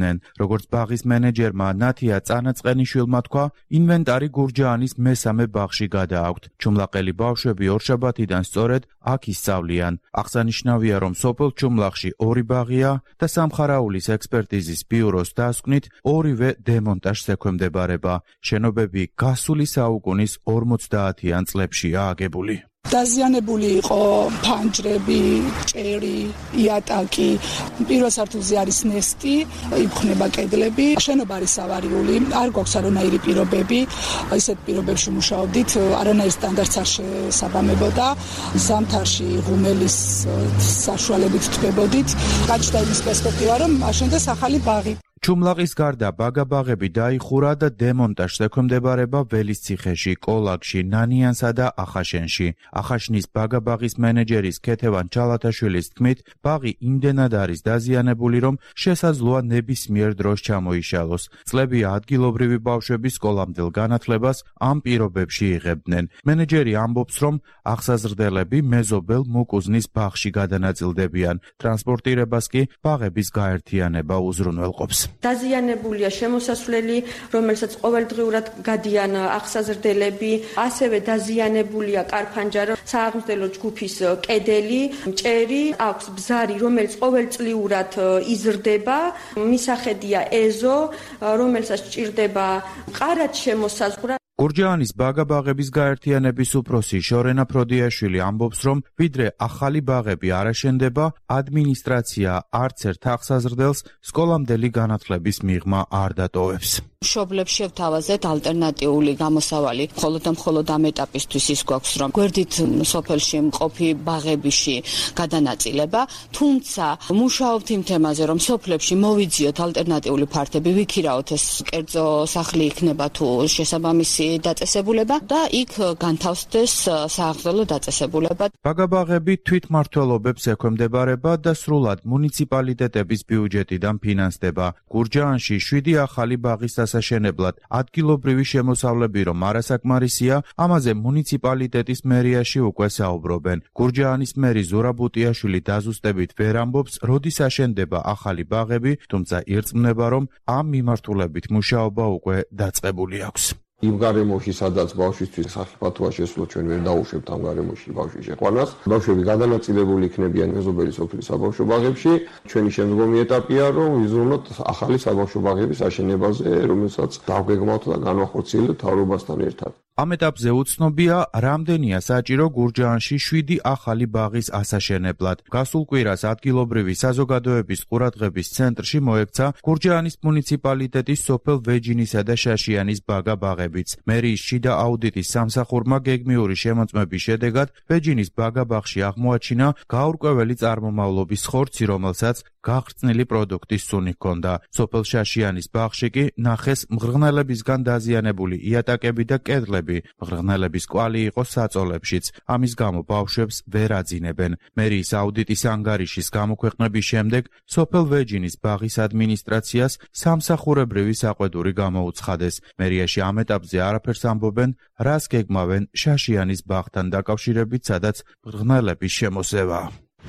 იღებდნენ. Როგორც ბაღის მენეჯერმა ნათია წანაწყენიშვილმა თქვა, ინვენტარი გურჯაანის მესამე ბაღში გადააქვთ. ჩუმლაყელი ბავშვები ორშაბათიდან სწორედ აქ ისწავლიან. აღსანიშნავია, რომ სოფელ ჩუმლახში ორი ბაღია და სამხარაულის ექსპერტიზის ბიუროს დასკვნით ორივე დემონტაჟს ექვემდებარება. შენობები გასული საუკუნის ორმოცდაათიან წლებშია აგებული. დაზიანებული იყო ფანჯრები, ჭერი, იატაკი, პირველ სართულზე არის ნესტი, იფხნება კედლები. შენობა არის ავარიული, არ გვაქვს არანაირი პირობები, ისეთ პირობებში მუშაობდით, არანაირ სტანდარტს არ შესაბამებოდა. ზამთარში ღუმელის საშუალებით თბებოდით. გაჩნდა იმის პერსპექტივა, რომ აშენდეს ახალი ბაღი. ჩუმლაყის გარდა ბაგაბაღები დაიხურა და დემონტაჟს ექვემდებარება ველისციხეში, კოლაგში, ნანიანსა და ახაშენში. ახაშნის ბაგაბაღის მენეჯერის ქეთევან ჩალათაშვილის თქმით, ბაღი იმდენად არის დაზიანებული, რომ შესაძლოა ნებისმიერ დროს ჩამოიშალოს. წლებია ადგილობრივი ბავშვები სკოლამდელ განათლებას ამ პირობებში იღებდნენ. მენეჯერი ამბობს, რომ აღსაზრდელები მეზობელ მუკუზნის ბაღში გადანაწილდებიან. ტრანსპორტირებას კი ბაღების გაერთიანება უზრუნველყოფს. დაზიანებულია შემოსასვლელი, რომელსაც ყოველდღიურად გადიან აღსაზრდელები, ასევე დაზიანებულია კარფანჯარა, სააღმრთელო ჯგუფის კედელი, ჭერი, აქვს ბზარი, რომელიც ყოველწლიურად იზრდება, მისახედია ეზო, რომელსაც სჭირდება მყარად შემოსაზღვრა. გურჯაანის ბაგაბაღების გაერთიანების უფროსი შორენა ფროდიაშვილი ამბობს, რომ ვიდრე ახალი ბაღები არ აშენდება, ადმინისტრაცია არც ერთ აღსაზრდელს სკოლამდელი განათლების მიღმა არ დატოვებს. მშობლებს შევთავაზეთ ალტერნატიული გამოსავალი, მხოლოდ და მხოლოდ ამ ეტაპისთვის ის გვაქვს, რომ გვერდით სოფელში მყოფი ბაღებიში გადანაწილება, თუმცა მუშაობთ იმ თემაზე, რომ სოფლებში მოვიძიოთ ალტერნატიული ფართები, ვიქირაოთ ეს კერძო სახლი იქნება თუ შესაბამისი დაწესებულება და იქ განთავსდეს სააღმრთელო დაწესებულება. ბაგაბაღები თვითმმართველობებს ექვემდებარება და სრულად მუნიციპალიტეტების ბიუჯეტიდან ფინანსდება. გურჯაანში შვიდი ახალი ბაღის დასაშენებლად ადგილობრივი შემოსავლები რომ არასაკმარისია, ამაზე მუნიციპალიტეტის მერიაში უკვე საუბრობენ. გურჯაანის მერი ზურაბუტიაშვილი დაზუსტებით ვერ ამბობს, როდის აშენდება ახალი ბაღები, თუმცა ირწმუნება, რომ ამ მიმართულებით მუშაობა უკვე დაწყებული აქვს. იმ გარემოში, სადაც ბავშვისთვის სახიფათოა შესულო, ჩვენ ვერ დაუშვებთ ამ გარემოში ბავშვის შეყვანას. ბავშვები გადანაწილებული იქნებიან მეზობელი სოფლის საბავშვო ბაღებში. ჩვენი შემდგომი ეტაპია, რომ ვიზრუნოთ ახალი საბავშვო ბაღების აშენებაზე, რომელსაც დავგეგმავთ და განვახორციელებთ მთავრობასთან ერთად. ამ ეტაპზე უცნობია, რამდენია საჭირო გურჯაანში შვიდი ახალი ბაღის ასაშენებლად. გასულ კვირას ადგილობრივი საზოგადოების ყურადღების ცენტრში მოექცა გურჯაანის მუნიციპალიტეტის სოფელ ვეჯინისა და შაშიანის ბაგაბაღებიც. მერიის შიდა აუდიტის სამსახურმა გეგმიური შემოწმების შედეგად ვეჯინის ბაგაბაღში აღმოაჩინა გაურკვეველი წარმომავლობის ხორცი, რომელსაც გახრწნილი პროდუქტის სუნი ჰქონდა. სოფელ შაშიანის ბაღში კი ნახეს მღრღნელებისგან დაზიანებული იატაკები და კედლები. მღრღნელების კვალი იყო საწოლებშიც. ამის გამო ბავშვებს ვერ აძინებენ. მერიის აუდიტის ანგარიშის გამოქვეყნების შემდეგ სოფელ ვეჯინის ბაღის ადმინისტრაციას სამსახურებრივი საყვედური გამოუცხადეს. მერიაში ამ ეტაპზე არაფერს ამბობენ, რას გეგმავენ შაშიანის ბაღთან დაკავშირებით, სადაც მღრღნელების შემოსევა.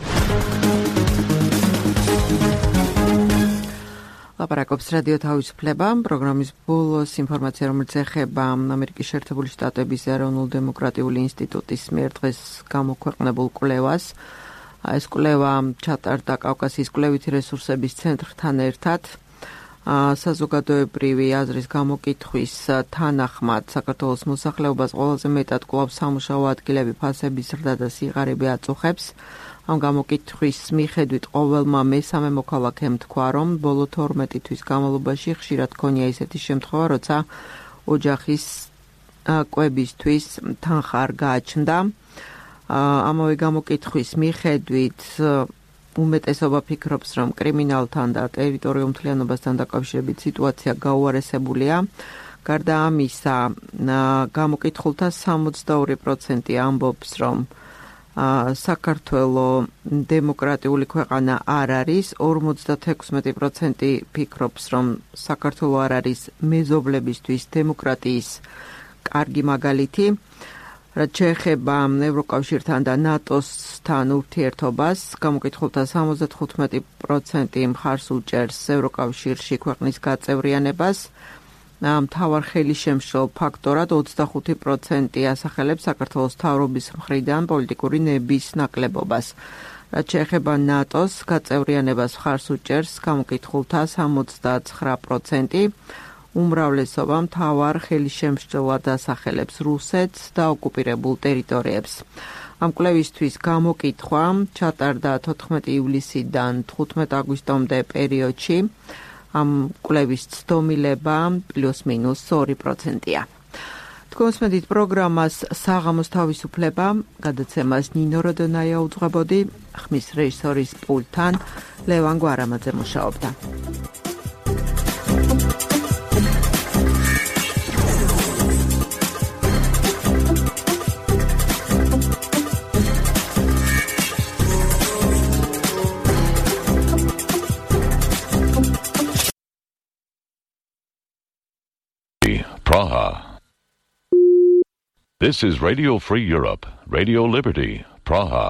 ლაპარაკობს რადიო თავისუფლება, პროგრამის ბოლოს ინფორმაცია, რომელიც ეხება ამერიკის შეერთებული შტატების ეროვნულ დემოკრატიული ინსტიტუტის მიერ დღეს გამოქვეყნებულ კვლევას. ეს კვლევა ჩატარდა კავკასიის კვლევითი რესურსების ცენტრთან ერთად. საზოგადოებრივი აზრის გამოკითხვის თანახმად საქართველოს მოსახლეობას ყველაზე მეტად კვლავ სამუშაო ადგილები, ფასების ზრდა და სიღარიბე აწუხებს. ამ გამოკითხვის მიხედვით ყოველმა მესამე მოქალაქემ თქვა, რომ ბოლო თორმეტი თვის განმავლობაში ხშირად ქონია ისეთი შემთხვევა, როცა ოჯახის კვებისთვის თანხა არ გააჩნდა. ამავე გამოკითხვის მიხედვით უმეტესობა ფიქრობს, რომ კრიმინალთან და ტერიტორიულ მთლიანობასთან დაკავშირებით სიტუაცია გაუარესებულია. გარდა ამისა, გამოკითხულთა სამოცდაორი პროცენტი ამბობს, რომ საქართველო დემოკრატიული ქვეყანა არ არის, ორმოცდათექვსმეტი პროცენტი ფიქრობს, რომ საქართველო არ არის მეზობლებისთვის დემოკრატიის კარგი მაგალითი. რაც შეეხება ევროკავშირთან და ნატოსთან ურთიერთობას, გამოკითხულთა სამოცდათხუთმეტი პროცენტი მხარს უჭერს ევროკავშირში ქვეყნის გაწევრიანებას. მთავარ ხელისშემშლელ ფაქტორად ოცდახუთი პროცენტი ასახელებს საქართველოს მთავრობის მხრიდან პოლიტიკური ნების ნაკლებობას. რაც შეეხება ნატოს გაწევრიანებას მხარს უჭერს გამოკითხულთა სამოცდაცხრა პროცენტი. უმრავლესობა მთავარ ხელისშემშლელად ასახელებს რუსეთს და ოკუპირებულ ტერიტორიებს. ამ კვლევისთვის გამოკითხვა ჩატარდა თოთხმეტი ივლისიდან თხუთმეტი აგვისტომდე პერიოდში. ამ კვლევის ცდომილება პლუს მინუს ორი პროცენტია. თქვენს მედით პროგრამას საღამოს თავისუფლება, გადაცემას ნინო როდონაია უძღვებოდი, ხმის რეჟისორის პულტთან ლევან გვარამაძე მუშაობდა. Praha. This is Radio Free Europe, Radio Liberty, Praha.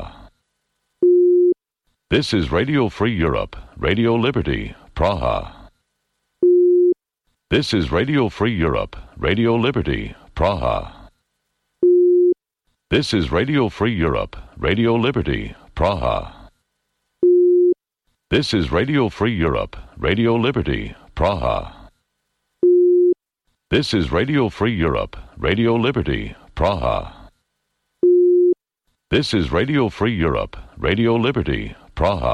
This is Radio Free Europe, Radio Liberty, Praha. This is Radio Free Europe, Radio Liberty, Praha. This is Radio Free Europe, Radio Liberty, Praha. This is Radio Free Europe, Radio Liberty, Praha. This is Radio Free Europe, Radio Liberty, Praha. This is Radio Free Europe, Radio Liberty, Praha.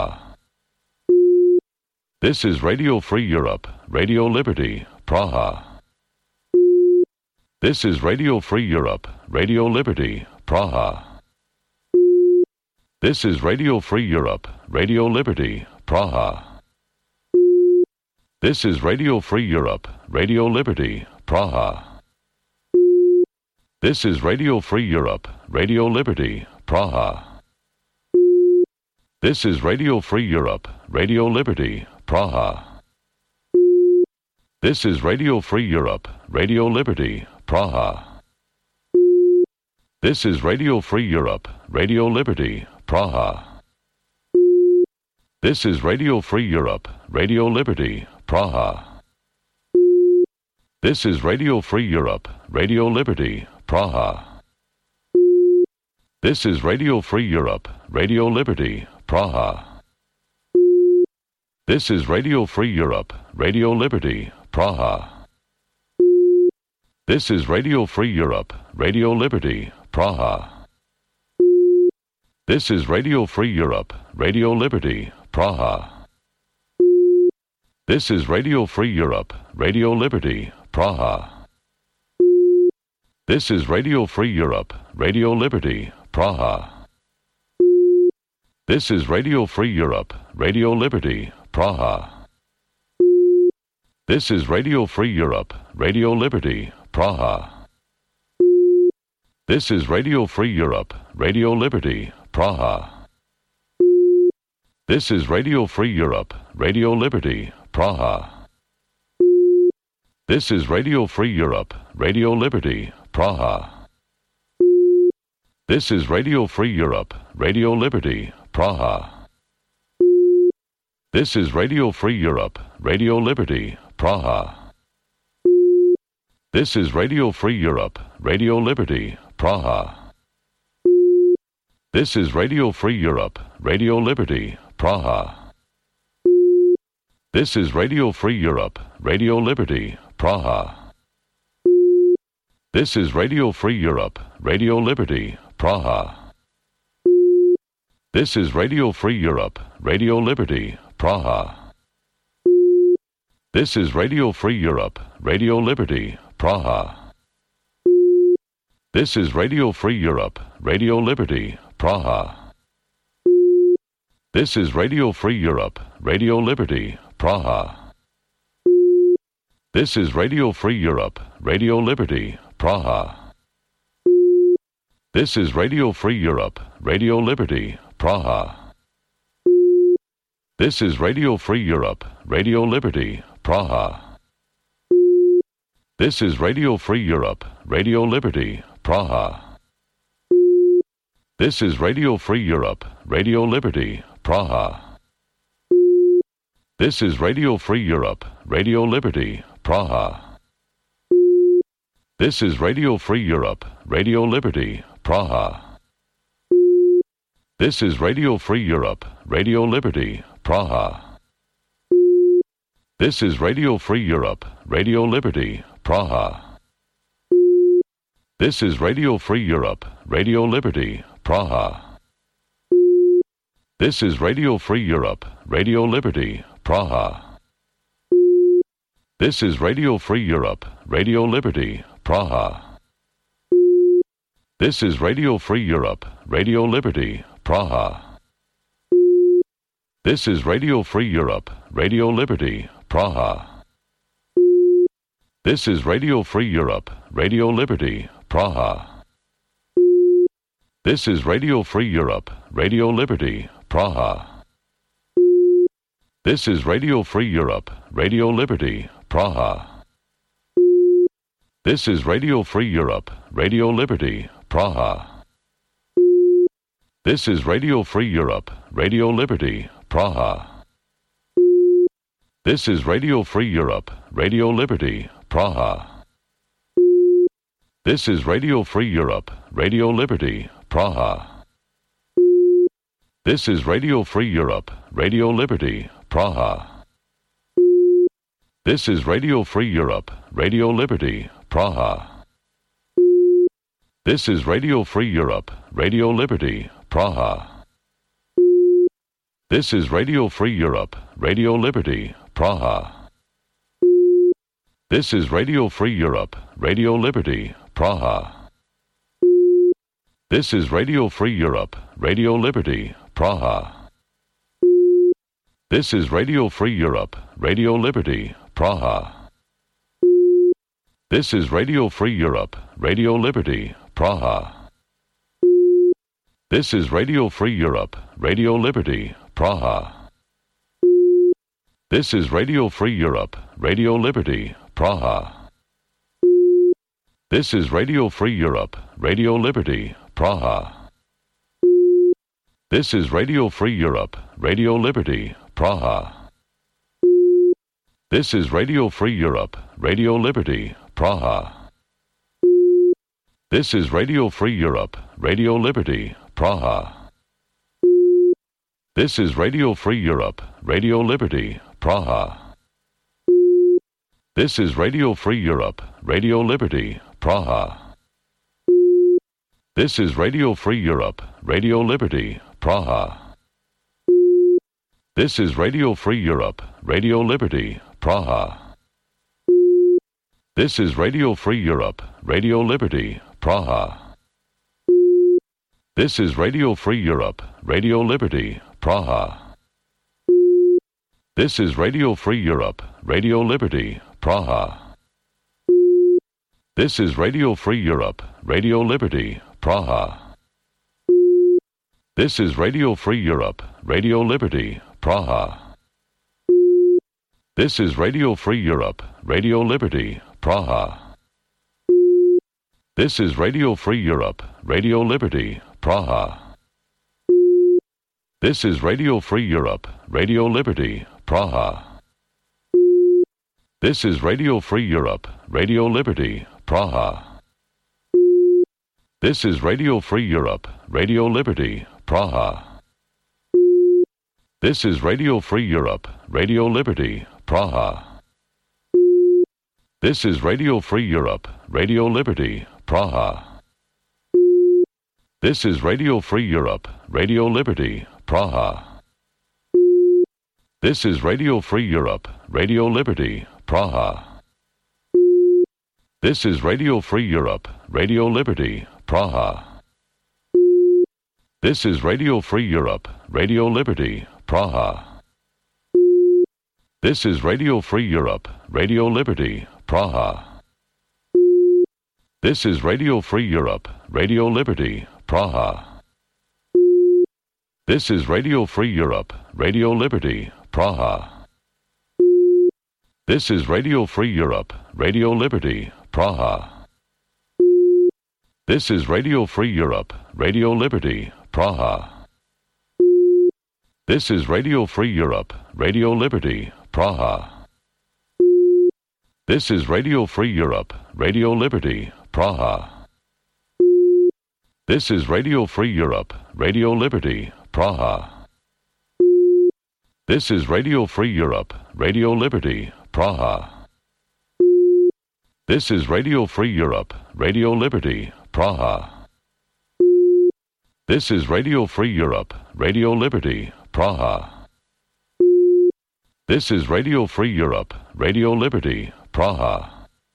This is Radio Free Europe, Radio Liberty, Praha. This is Radio Free Europe, Radio Liberty, Praha. This is Radio Free Europe, Radio Liberty, Praha. This is Radio Free Europe, Radio Liberty, Praha. This is Radio Free Europe, Radio Liberty, Praha. This is Radio Free Europe, Radio Liberty, Praha. This is Radio Free Europe, Radio Liberty, Praha. This is Radio Free Europe, Radio Liberty, Praha. This is Radio Free Europe, Radio Liberty, Praha. This is Radio Free Europe, Radio Liberty, Praha. This is Radio Free Europe, Radio Liberty, Praha. This is Radio Free Europe, Radio Liberty, Praha. This is Radio Free Europe, Radio Liberty, Praha. This is Radio Free Europe, Radio Liberty, Praha. This is Radio Free Europe, Radio Liberty, Praha. This is Radio Free Europe, Radio Liberty, Praha. This is Radio Free Europe, Radio Liberty, Praha. This is Radio Free Europe, Radio Liberty, Praha. This is Radio Free Europe, Radio Liberty, Praha. This is Radio Free Europe, Radio Liberty, Praha. This is Radio Free Europe, Radio Liberty, Praha. This is Radio Free Europe, Radio Liberty, Praha. This is Radio Free Europe, Radio Liberty, Praha. This is Radio Free Europe, Radio Liberty, Praha. This is Radio Free Europe, Radio Liberty, Praha. This is Radio Free Europe, Radio Liberty, Praha. This is Radio Free Europe, Radio Liberty, Praha. This is Radio Free Europe, Radio Liberty, Praha. This is Radio Free Europe, Radio Liberty, Praha. This is Radio Free Europe, Radio Liberty, Praha. This is Radio Free Europe, Radio Liberty, Praha. This is Radio Free Europe, Radio Liberty, Praha. This is Radio Free Europe, Radio Liberty, Praha. This is Radio Free Europe, Radio Liberty, Praha. This is Radio Free Europe, Radio Liberty, Praha. This is Radio Free Europe, Radio Liberty, Praha. This is Radio Free Europe, Radio Liberty, Praha. This is Radio Free Europe, Radio Liberty, Praha. This is Radio Free Europe, Radio Liberty, Praha. This is Radio Free Europe, Radio Liberty, Praha. This is Radio Free Europe, Radio Liberty, Praha. This is Radio Free Europe, Radio Liberty, Praha. This is Radio Free Europe, Radio Liberty, Praha. This is Radio Free Europe, Radio Liberty, Praha. This is Radio Free Europe, Radio Liberty, Praha. This is Radio Free Europe, Radio Liberty, Praha. This is Radio Free Europe, Radio Liberty, Praha. This is Radio Free Europe, Radio Liberty, Praha. This is Radio Free Europe, Radio Liberty, Praha. This is Radio Free Europe, Radio Liberty, Praha. This is Radio Free Europe, Radio Liberty, Praha. This is Radio Free Europe, Radio Liberty, Praha. This is Radio Free Europe, Radio Liberty, Praha. This is Radio Free Europe, Radio Liberty, Praha. This is Radio Free Europe, Radio Liberty, Praha. This is Radio Free Europe, Radio Liberty, Praha. This is Radio Free Europe, Radio Liberty, Praha. This is Radio Free Europe, Radio Liberty, Praha. This is Radio Free Europe, Radio Liberty, Praha. This is Radio Free Europe, Radio Liberty, Praha. This is Radio Free Europe, Radio Liberty, Praha. This is Radio Free Europe, Radio Liberty, Praha. This is Radio Free Europe, Radio Liberty, Praha. This is Radio Free Europe, Radio Liberty, Praha. This is Radio Free Europe, Radio Liberty, Praha. This is Radio Free Europe, Radio Liberty, Praha. This is Radio Free Europe, Radio Liberty, Praha. This is Radio Free Europe, Radio Liberty, Praha. This is Radio Free Europe, Radio Liberty, Praha. This is Radio Free Europe, Radio Liberty, Praha. This is Radio Free Europe, Radio Liberty, Praha. This is Radio Free Europe, Radio Liberty, Praha. This is Radio Free Europe, Radio Liberty, Praha. This is Radio Free Europe, Radio Liberty, Praha. This is Radio Free Europe, Radio Liberty, Praha. This is Radio Free Europe, Radio Liberty, Praha. This is Radio Free Europe, Radio Liberty, Praha. This is Radio Free Europe, Radio Liberty, Praha. This is Radio Free Europe, Radio Liberty, Praha. This is Radio Free Europe, Radio Liberty, Praha. This is Radio Free Europe, Radio Liberty, Praha. This is Radio Free Europe, Radio Liberty, Praha. This is Radio Free Europe, Radio Liberty, Praha. This is Radio Free Europe, Radio Liberty, Praha. This is Radio Free Europe, Radio Liberty, Praha. This is Radio Free Europe, Radio Liberty, Praha. This is Radio Free Europe, Radio Liberty, Praha. This is Radio Free Europe, Radio Liberty, Praha. This is Radio Free Europe, Radio Liberty, Praha. This is Radio Free Europe, Radio Liberty, Praha. This is Radio Free Europe, Radio Liberty, Praha. This is Radio Free Europe, Radio Liberty, Praha. This is Radio Free Europe, Radio Liberty, Praha. This is Radio Free Europe, Radio Liberty, Praha. This is Radio Free Europe, Radio Liberty, Praha. This is Radio Free Europe, Radio Liberty, Praha. This is Radio Free Europe, Radio Liberty, Praha. This is Radio Free Europe, Radio Liberty, Praha.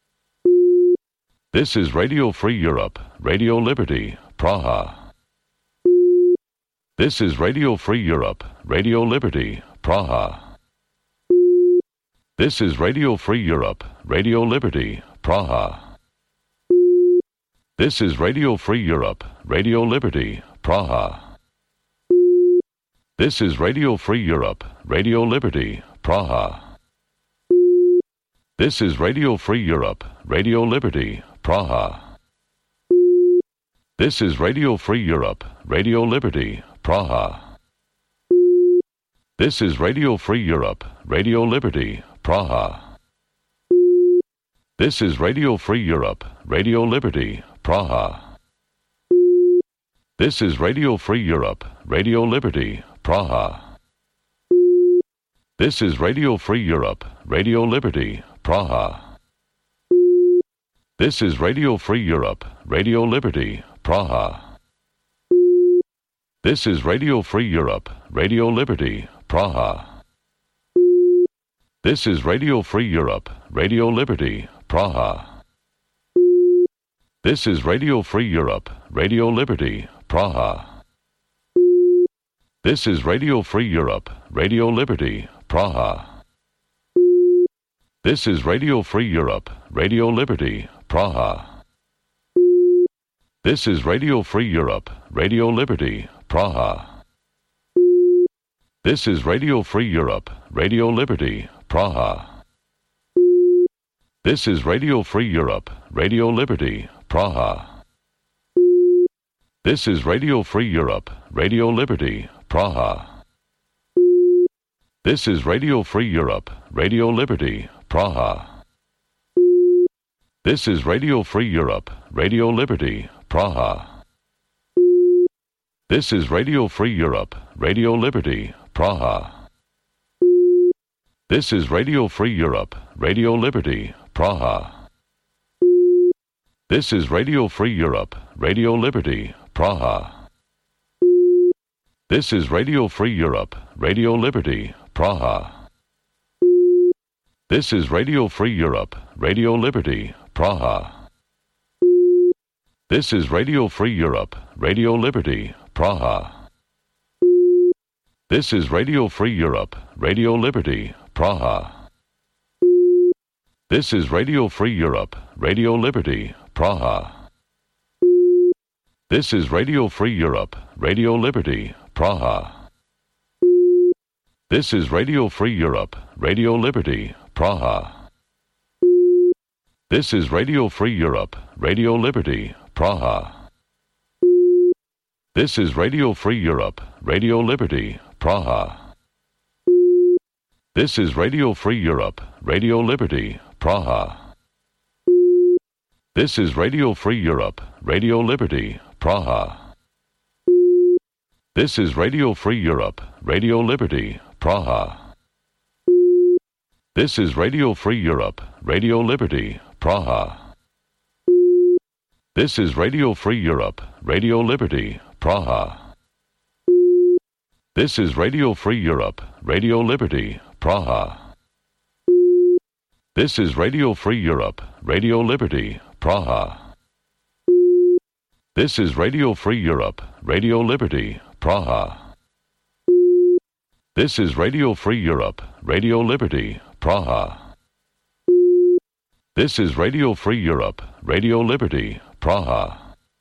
This is Radio Free Europe, Radio Liberty, Praha. This is Radio Free Europe, Radio Liberty, Praha. This is Radio Free Europe, Radio Liberty, Praha. This is Radio Free Europe, Radio Liberty, Praha. This is Radio Free Europe, Radio Liberty, Praha. This is Radio Free Europe, Radio Liberty, Praha. This is Radio Free Europe, Radio Liberty, Praha. This is Radio Free Europe, Radio Liberty, Praha. This is Radio Free Europe, Radio Liberty, Praha. This is Radio Free Europe, Radio Liberty, Praha. This is Radio Free Europe, Radio Liberty, Praha. This is Radio Free Europe, Radio Liberty, Praha. This is Radio Free Europe, Radio Liberty, Praha. This is Radio Free Europe, Radio Liberty, Praha. This is Radio Free Europe, Radio Liberty, Praha. This is Radio Free Europe, Radio Liberty, Praha. This is Radio Free Europe, Radio Liberty, Praha. This is Radio Free Europe, Radio Liberty, Praha. This is Radio Free Europe, Radio Liberty, Praha. This is Radio Free Europe, Radio Liberty, Praha. This is Radio Free Europe, Radio Liberty, Praha. This is Radio Free Europe, Radio Liberty, Praha. This is Radio Free Europe, Radio Liberty, Praha. This is Radio Free Europe, Radio Liberty, Praha. This is Radio Free Europe, Radio Liberty, Praha. This is Radio Free Europe, Radio Liberty, Praha. This is Radio Free Europe, Radio Liberty, Praha. This is Radio Free Europe, Radio Liberty, Praha. This is Radio Free Europe, Radio Liberty, Praha. This is Radio Free Europe, Radio Liberty, Praha. This is Radio Free Europe, Radio Liberty, Praha. This is Radio Free Europe, Radio Liberty, Praha. This is Radio Free Europe, Radio Liberty, Praha. This is Radio Free Europe, Radio Liberty, Praha. This is Radio Free Europe, Radio Liberty, Praha. This is Radio Free Europe, Radio Liberty, Praha. This is Radio Free Europe, Radio Liberty, Praha. This is Radio Free Europe, Radio Liberty, Praha. This is Radio Free Europe, Radio Liberty, Praha. This is Radio Free Europe, Radio Liberty, Praha. This is Radio Free Europe, Radio Liberty, Praha. This is Radio Free Europe, Radio Liberty, Praha. This is Radio Free Europe, Radio Liberty, Praha. This is Radio Free Europe, Radio Liberty, Praha. This is Radio Free Europe, Radio Liberty, Praha.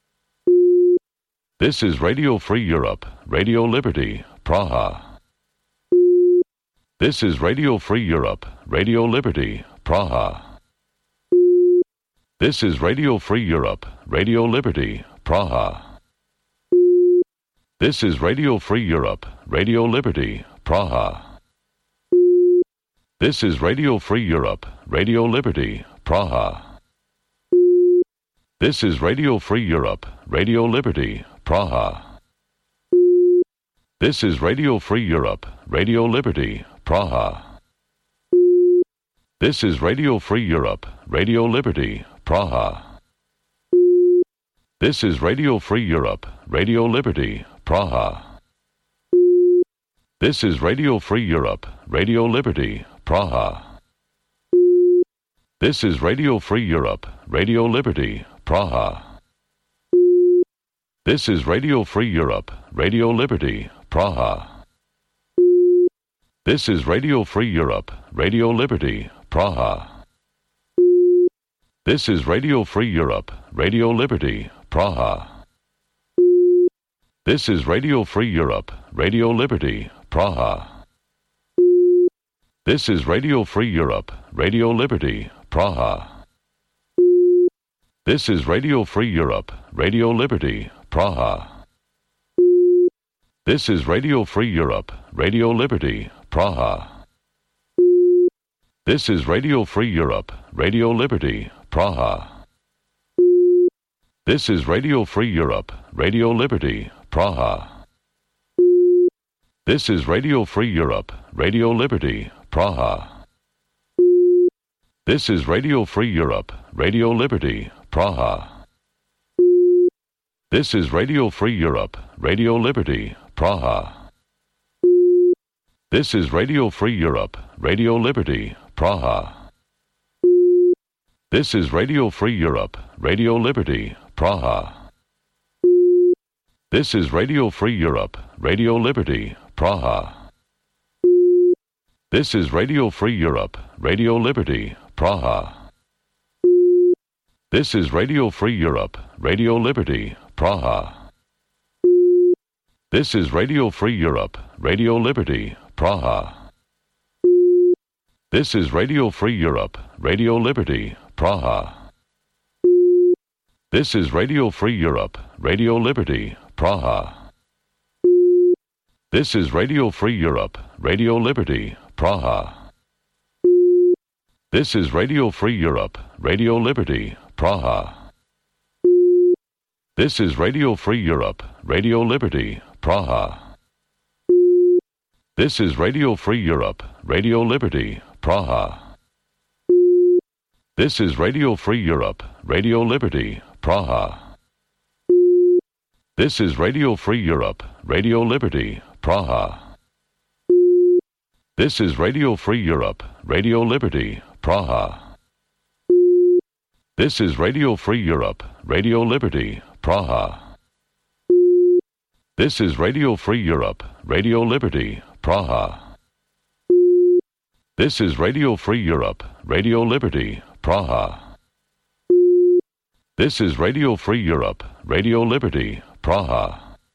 This is Radio Free Europe, Radio Liberty, Praha. This is Radio Free Europe, Radio Liberty, Praha. This is Radio Free Europe, Radio Liberty, Praha. This is Radio Free Europe, Radio Liberty, Praha. This is Radio Free Europe, Radio Liberty, Praha. This is Radio Free Europe, Radio Liberty, Praha. This is Radio Free Europe, Radio Liberty, Praha. This is Radio Free Europe, Radio Liberty, Praha. This is Radio Free Europe, Radio Liberty, Praha. This is Radio Free Europe, Radio Liberty, Praha. This is Radio Free Europe, Radio Liberty, Praha. This is Radio Free Europe, Radio Liberty, Praha. This is Radio Free Europe, Radio Liberty, Praha. This is Radio Free Europe, Radio Liberty, Praha. This is Radio Free Europe, Radio Liberty, Praha. This is Radio Free Europe, Radio Liberty, Praha. This is Radio Free Europe, Radio Liberty, Praha. This is Radio Free Europe, Radio Liberty, Praha. This is Radio Free Europe, Radio Liberty, Praha. This is Radio Free Europe, Radio Liberty, Praha. This is Radio Free Europe, Radio Liberty, Praha. This is Radio Free Europe, Radio Liberty, Praha. This is Radio Free Europe, Radio Liberty, Praha. This is Radio Free Europe, Radio Liberty, Praha. This is Radio Free Europe, Radio Liberty, Praha. This is Radio Free Europe, Radio Liberty, Praha. This is Radio Free Europe, Radio Liberty, Praha. This is Radio Free Europe, Radio Liberty, Praha. This is Radio Free Europe, Radio Liberty, Praha. This is Radio Free Europe, Radio Liberty, Praha. This is Radio Free Europe, Radio Liberty, Praha. This is Radio Free Europe, Radio Liberty, Praha. This is Radio Free Europe, Radio Liberty, Praha. This is Radio Free Europe, Radio Liberty, Praha. This is Radio Free Europe, Radio Liberty, Praha. This is Radio Free Europe, Radio Liberty, Praha. This is Radio Free Europe, Radio Liberty, Praha. This is Radio Free Europe, Radio Liberty, Praha. This is Radio Free Europe, Radio Liberty, Praha. This is Radio Free Europe, Radio Liberty, Praha. This is Radio Free Europe, Radio Liberty, Praha. This is Radio Free Europe, Radio Liberty, Praha.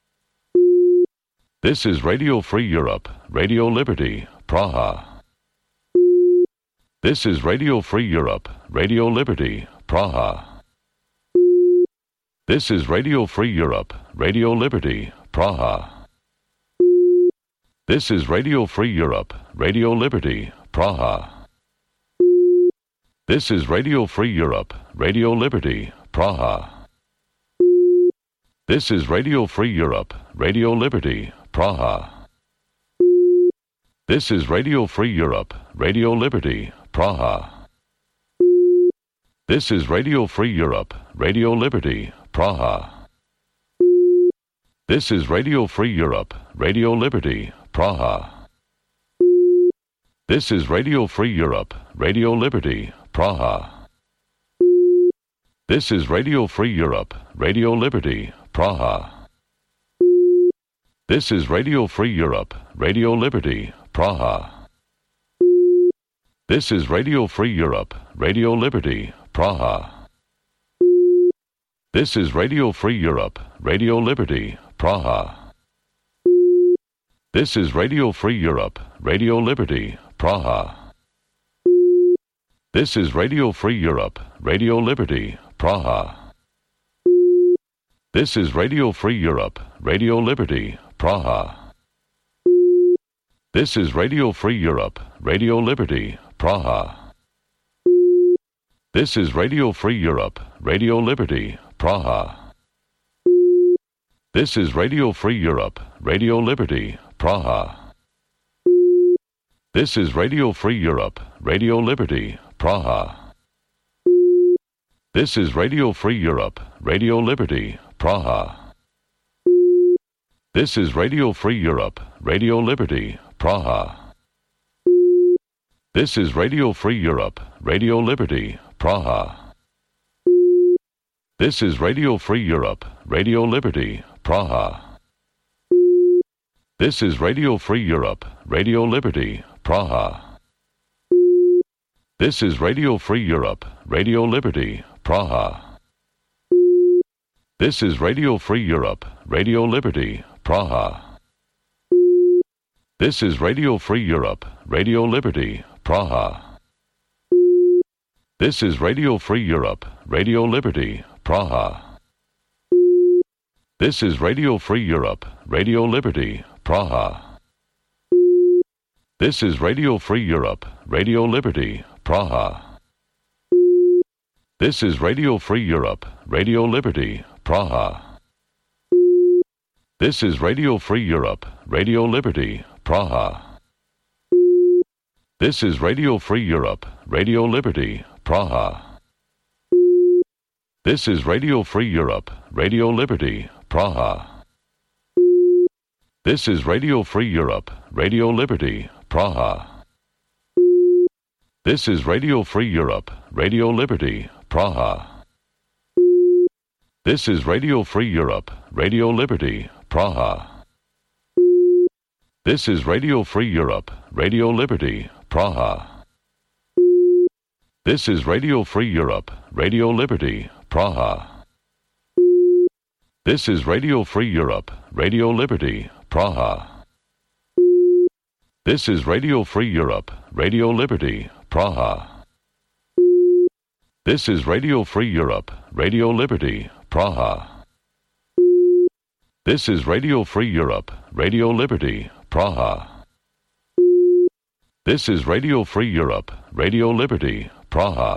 This is Radio Free Europe, Radio Liberty, Praha. This is Radio Free Europe, Radio Liberty, Praha. This is Radio Free Europe, Radio Liberty, Praha. This is Radio Free Europe, Radio Liberty, Praha. This is Radio Free Europe, Radio Liberty, Praha. This is Radio Free Europe, Radio Liberty, Praha. This is Radio Free Europe, Radio Liberty, Praha. This is Radio Free Europe, Radio Liberty, Praha. This is Radio Free Europe, Radio Liberty, Praha. This is Radio Free Europe, Radio Liberty, Praha. This is Radio Free Europe, Radio Liberty, Praha. This is Radio Free Europe, Radio Liberty, Praha. This is Radio Free Europe, Radio Liberty, Praha. This is Radio Free Europe, Radio Liberty, Praha. This is Radio Free Europe, Radio Liberty, Praha. This is Radio Free Europe, Radio Liberty, Praha. This is Radio Free Europe, Radio Liberty, Praha. This is Radio Free Europe, Radio Liberty, Praha. This is Radio Free Europe, Radio Liberty, Praha. This is Radio Free Europe, Radio Liberty, Praha. This is Radio Free Europe, Radio Liberty, Praha. This is Radio Free Europe, Radio Liberty, Praha. This is Radio Free Europe, Radio Liberty, Praha. This is Radio Free Europe, Radio Liberty, Praha. This is Radio Free Europe, Radio Liberty, Praha. This is Radio Free Europe, Radio Liberty, Praha. This is Radio Free Europe, Radio Liberty, Praha. This is Radio Free Europe, Radio Liberty, Praha. This is Radio Free Europe, Radio Liberty, Praha. This is Radio Free Europe, Radio Liberty, Praha. This is Radio Free Europe, Radio Liberty, Praha. This is Radio Free Europe, Radio Liberty, Praha. This is Radio Free Europe, Radio Liberty, Praha. This is Radio Free Europe, Radio Liberty, Praha. This is Radio Free Europe, Radio Liberty, Praha. This is Radio Free Europe, Radio Liberty, Praha. This is Radio Free Europe, Radio Liberty, Praha. This is Radio Free Europe, Radio Liberty, Praha. This is Radio Free Europe, Radio Liberty, Praha. This is Radio Free Europe, Radio Liberty, Praha. This is Radio Free Europe, Radio Liberty, Praha. This is Radio Free Europe, Radio Liberty, Praha. This is Radio Free Europe, Radio Liberty, Praha. This is Radio Free Europe, Radio Liberty, Praha. This is Radio Free Europe, Radio Liberty, Praha. This is Radio Free Europe, Radio Liberty, Praha.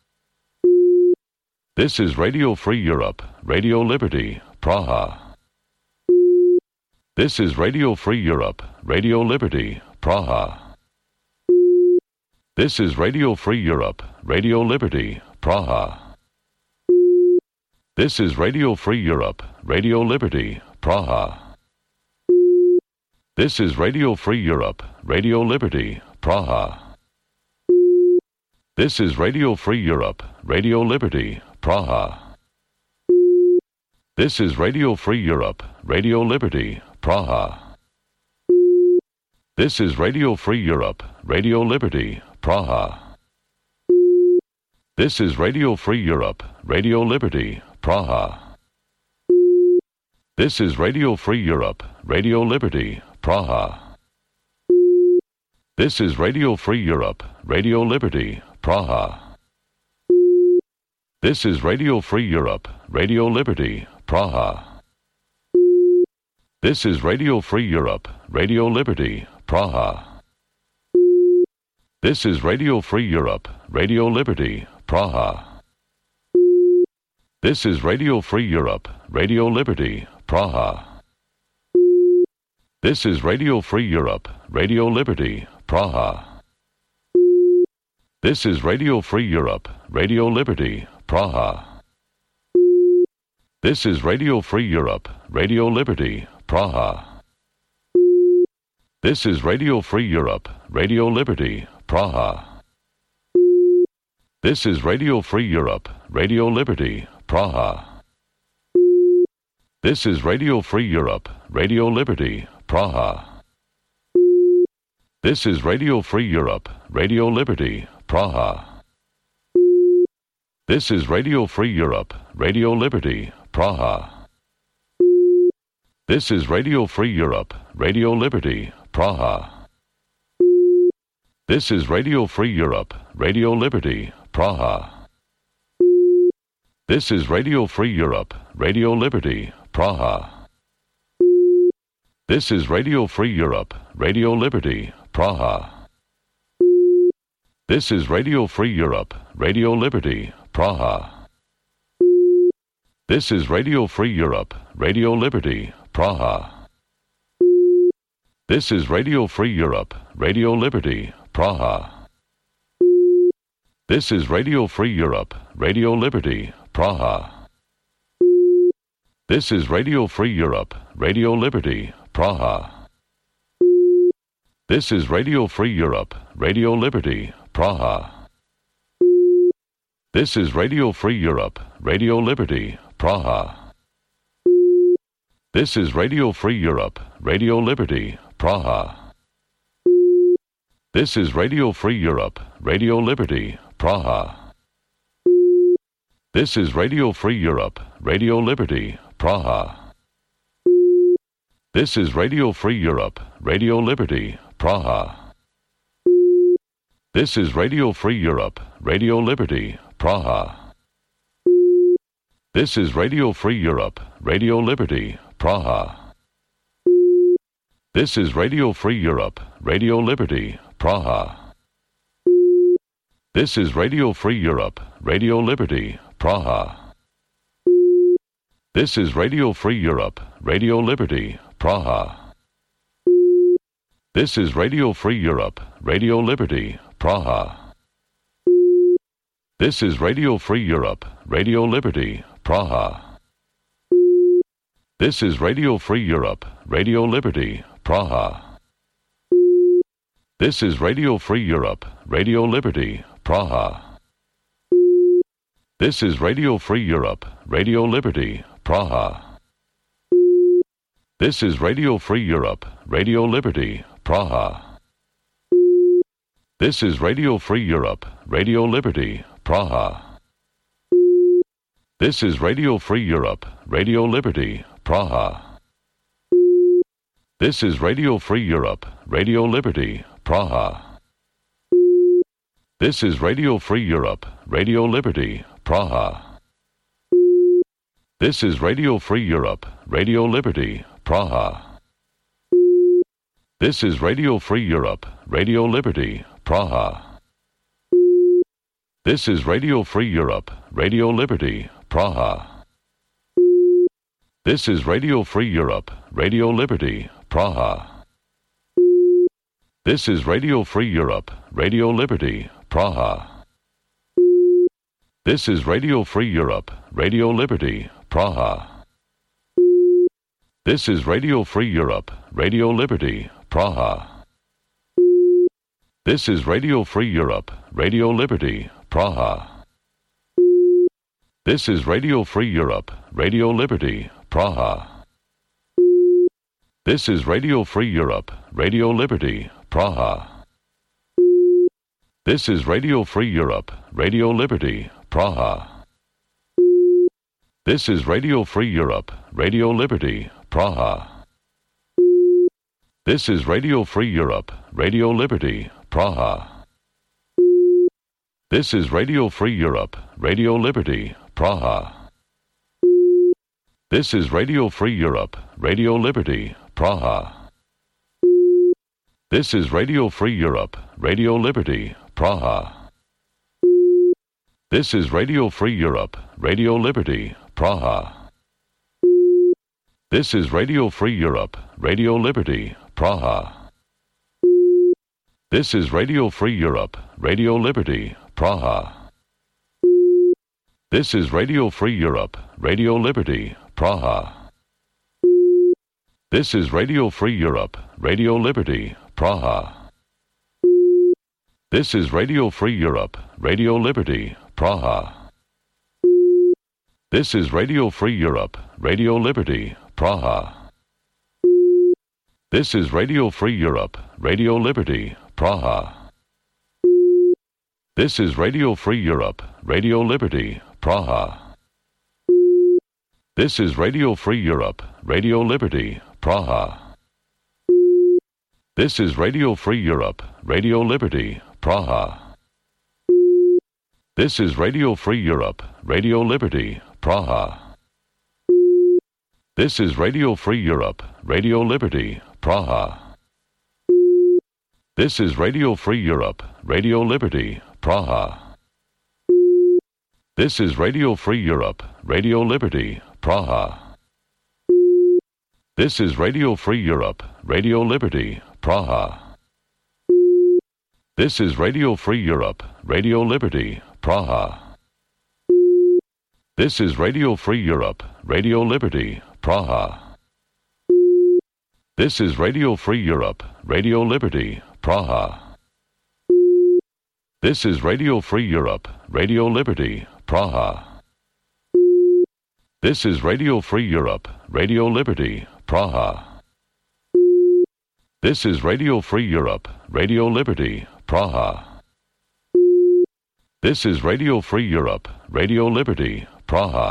This is Radio Free Europe, Radio Liberty, Praha. This is Radio Free Europe, Radio Liberty, Praha. This is Radio Free Europe, Radio Liberty, Praha. This is Radio Free Europe, Radio Liberty, Praha. This is Radio Free Europe, Radio Liberty, Praha. This is Radio Free Europe, Radio Liberty, Praha. This is Radio Free Europe, Radio Liberty, Praha. This is Radio Free Europe, Radio Liberty, Praha. This is Radio Free Europe, Radio Liberty, Praha. This is Radio Free Europe, Radio Liberty, Praha. This is Radio Free Europe, Radio Liberty, Praha. This is Radio Free Europe, Radio Liberty, Praha. This is Radio Free Europe, Radio Liberty, Praha. This is Radio Free Europe, Radio Liberty, Praha. This is Radio Free Europe, Radio Liberty, Praha. This is Radio Free Europe, Radio Liberty, Praha. This is Radio Free Europe, Radio Liberty, Praha. This is Radio Free Europe, Radio Liberty, Praha. This is Radio Free Europe, Radio Liberty, Praha. This is Radio Free Europe, Radio Liberty, Praha. This is Radio Free Europe, Radio Liberty, Praha. This is Radio Free Europe, Radio Liberty, Praha. This is Radio Free Europe, Radio Liberty, Praha. This is Radio Free Europe, Radio Liberty, Praha. This is Radio Free Europe, Radio Liberty, Praha. This is Radio Free Europe, Radio Liberty, Praha. This is Radio Free Europe, Radio Liberty, Praha. This is Radio Free Europe, Radio Liberty, Praha. This is Radio Free Europe, Radio Liberty, Praha. This is Radio Free Europe, Radio Liberty, Praha. This is Radio Free Europe, Radio Liberty, Praha. This is Radio Free Europe, Radio Liberty, Praha. This is Radio Free Europe, Radio Liberty, Praha. This is Radio Free Europe, Radio Liberty, Praha. This is Radio Free Europe, Radio Liberty, Praha. This is Radio Free Europe, Radio Liberty, Praha. This is Radio Free Europe, Radio Liberty, Praha. This is Radio Free Europe, Radio Liberty, Praha. This is Radio Free Europe, Radio Liberty, Praha. This is Radio Free Europe, Radio Liberty, Praha. This is Radio Free Europe, Radio Liberty, Praha. This is Radio Free Europe, Radio Liberty, Praha. This is Radio Free Europe, Radio Liberty, Praha. This is Radio Free Europe, Radio Liberty, Praha. This is Radio Free Europe, Radio Liberty, Praha. This is Radio Free Europe, Radio Liberty, Praha. This is Radio Free Europe, Radio Liberty, Praha. This is Radio Free Europe, Radio Liberty, Praha. This is Radio Free Europe, Radio Liberty, Praha. This is Radio Free Europe, Radio Liberty, Praha. This is Radio Free Europe, Radio Liberty, Praha. This is Radio Free Europe, Radio Liberty, Praha. This is Radio Free Europe, Radio Liberty, Praha. This is Radio Free Europe, Radio Liberty, Praha. This is Radio Free Europe, Radio Liberty, Praha. This is Radio Free Europe, Radio Liberty, Praha. This is Radio Free Europe, Radio Liberty, Praha. This is Radio Free Europe, Radio Liberty, Praha. This is Radio Free Europe, Radio Liberty, Praha. This is Radio Free Europe, Radio Liberty, Praha. This is Radio Free Europe, Radio Liberty, Praha. This is Radio Free Europe, Radio Liberty, Praha. This is Radio Free Europe, Radio Liberty, Praha. This is Radio Free Europe, Radio Liberty, Praha. This is Radio Free Europe, Radio Liberty, Praha. This is Radio Free Europe, Radio Liberty, Praha. This is Radio Free Europe, Radio Liberty, Praha. This is Radio Free Europe, Radio Liberty, Praha. This is Radio Free Europe, Radio Liberty, Praha. This is Radio Free Europe, Radio Liberty, Praha. This is Radio Free Europe, Radio Liberty, Praha. This is Radio Free Europe, Radio Liberty, Praha. This is Radio Free Europe, Radio Liberty, Praha. This is Radio Free Europe, Radio Liberty, Praha. This is Radio Free Europe, Radio Liberty, Praha. This is Radio Free Europe, Radio Liberty, Praha. This is Radio Free Europe, Radio Liberty, Praha. This is Radio Free Europe, Radio Liberty, Praha. This is Radio Free Europe, Radio Liberty, Praha. This is Radio Free Europe, Radio Liberty, Praha. This is Radio Free Europe, Radio Liberty, Praha. This is Radio Free Europe, Radio Liberty, Praha. This is Radio Free Europe, Radio Liberty, Praha. This is Radio Free Europe, Radio Liberty, Praha. This is Radio Free Europe, Radio Liberty, Praha. This is Radio Free Europe, Radio Liberty, Praha. This is Radio Free Europe, Radio Liberty, Praha. This is Radio Free Europe, Radio Liberty, Praha. This is Radio Free Europe, Radio Liberty, Praha. This is Radio Free Europe, Radio Liberty, Praha. This is Radio Free Europe, Radio Liberty, Praha. This is Radio Free Europe, Radio Liberty, Praha.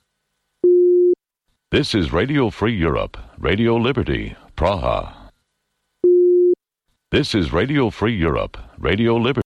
This is Radio Free Europe, Radio Liberty, Praha. This is Radio Free Europe, Radio Liberty.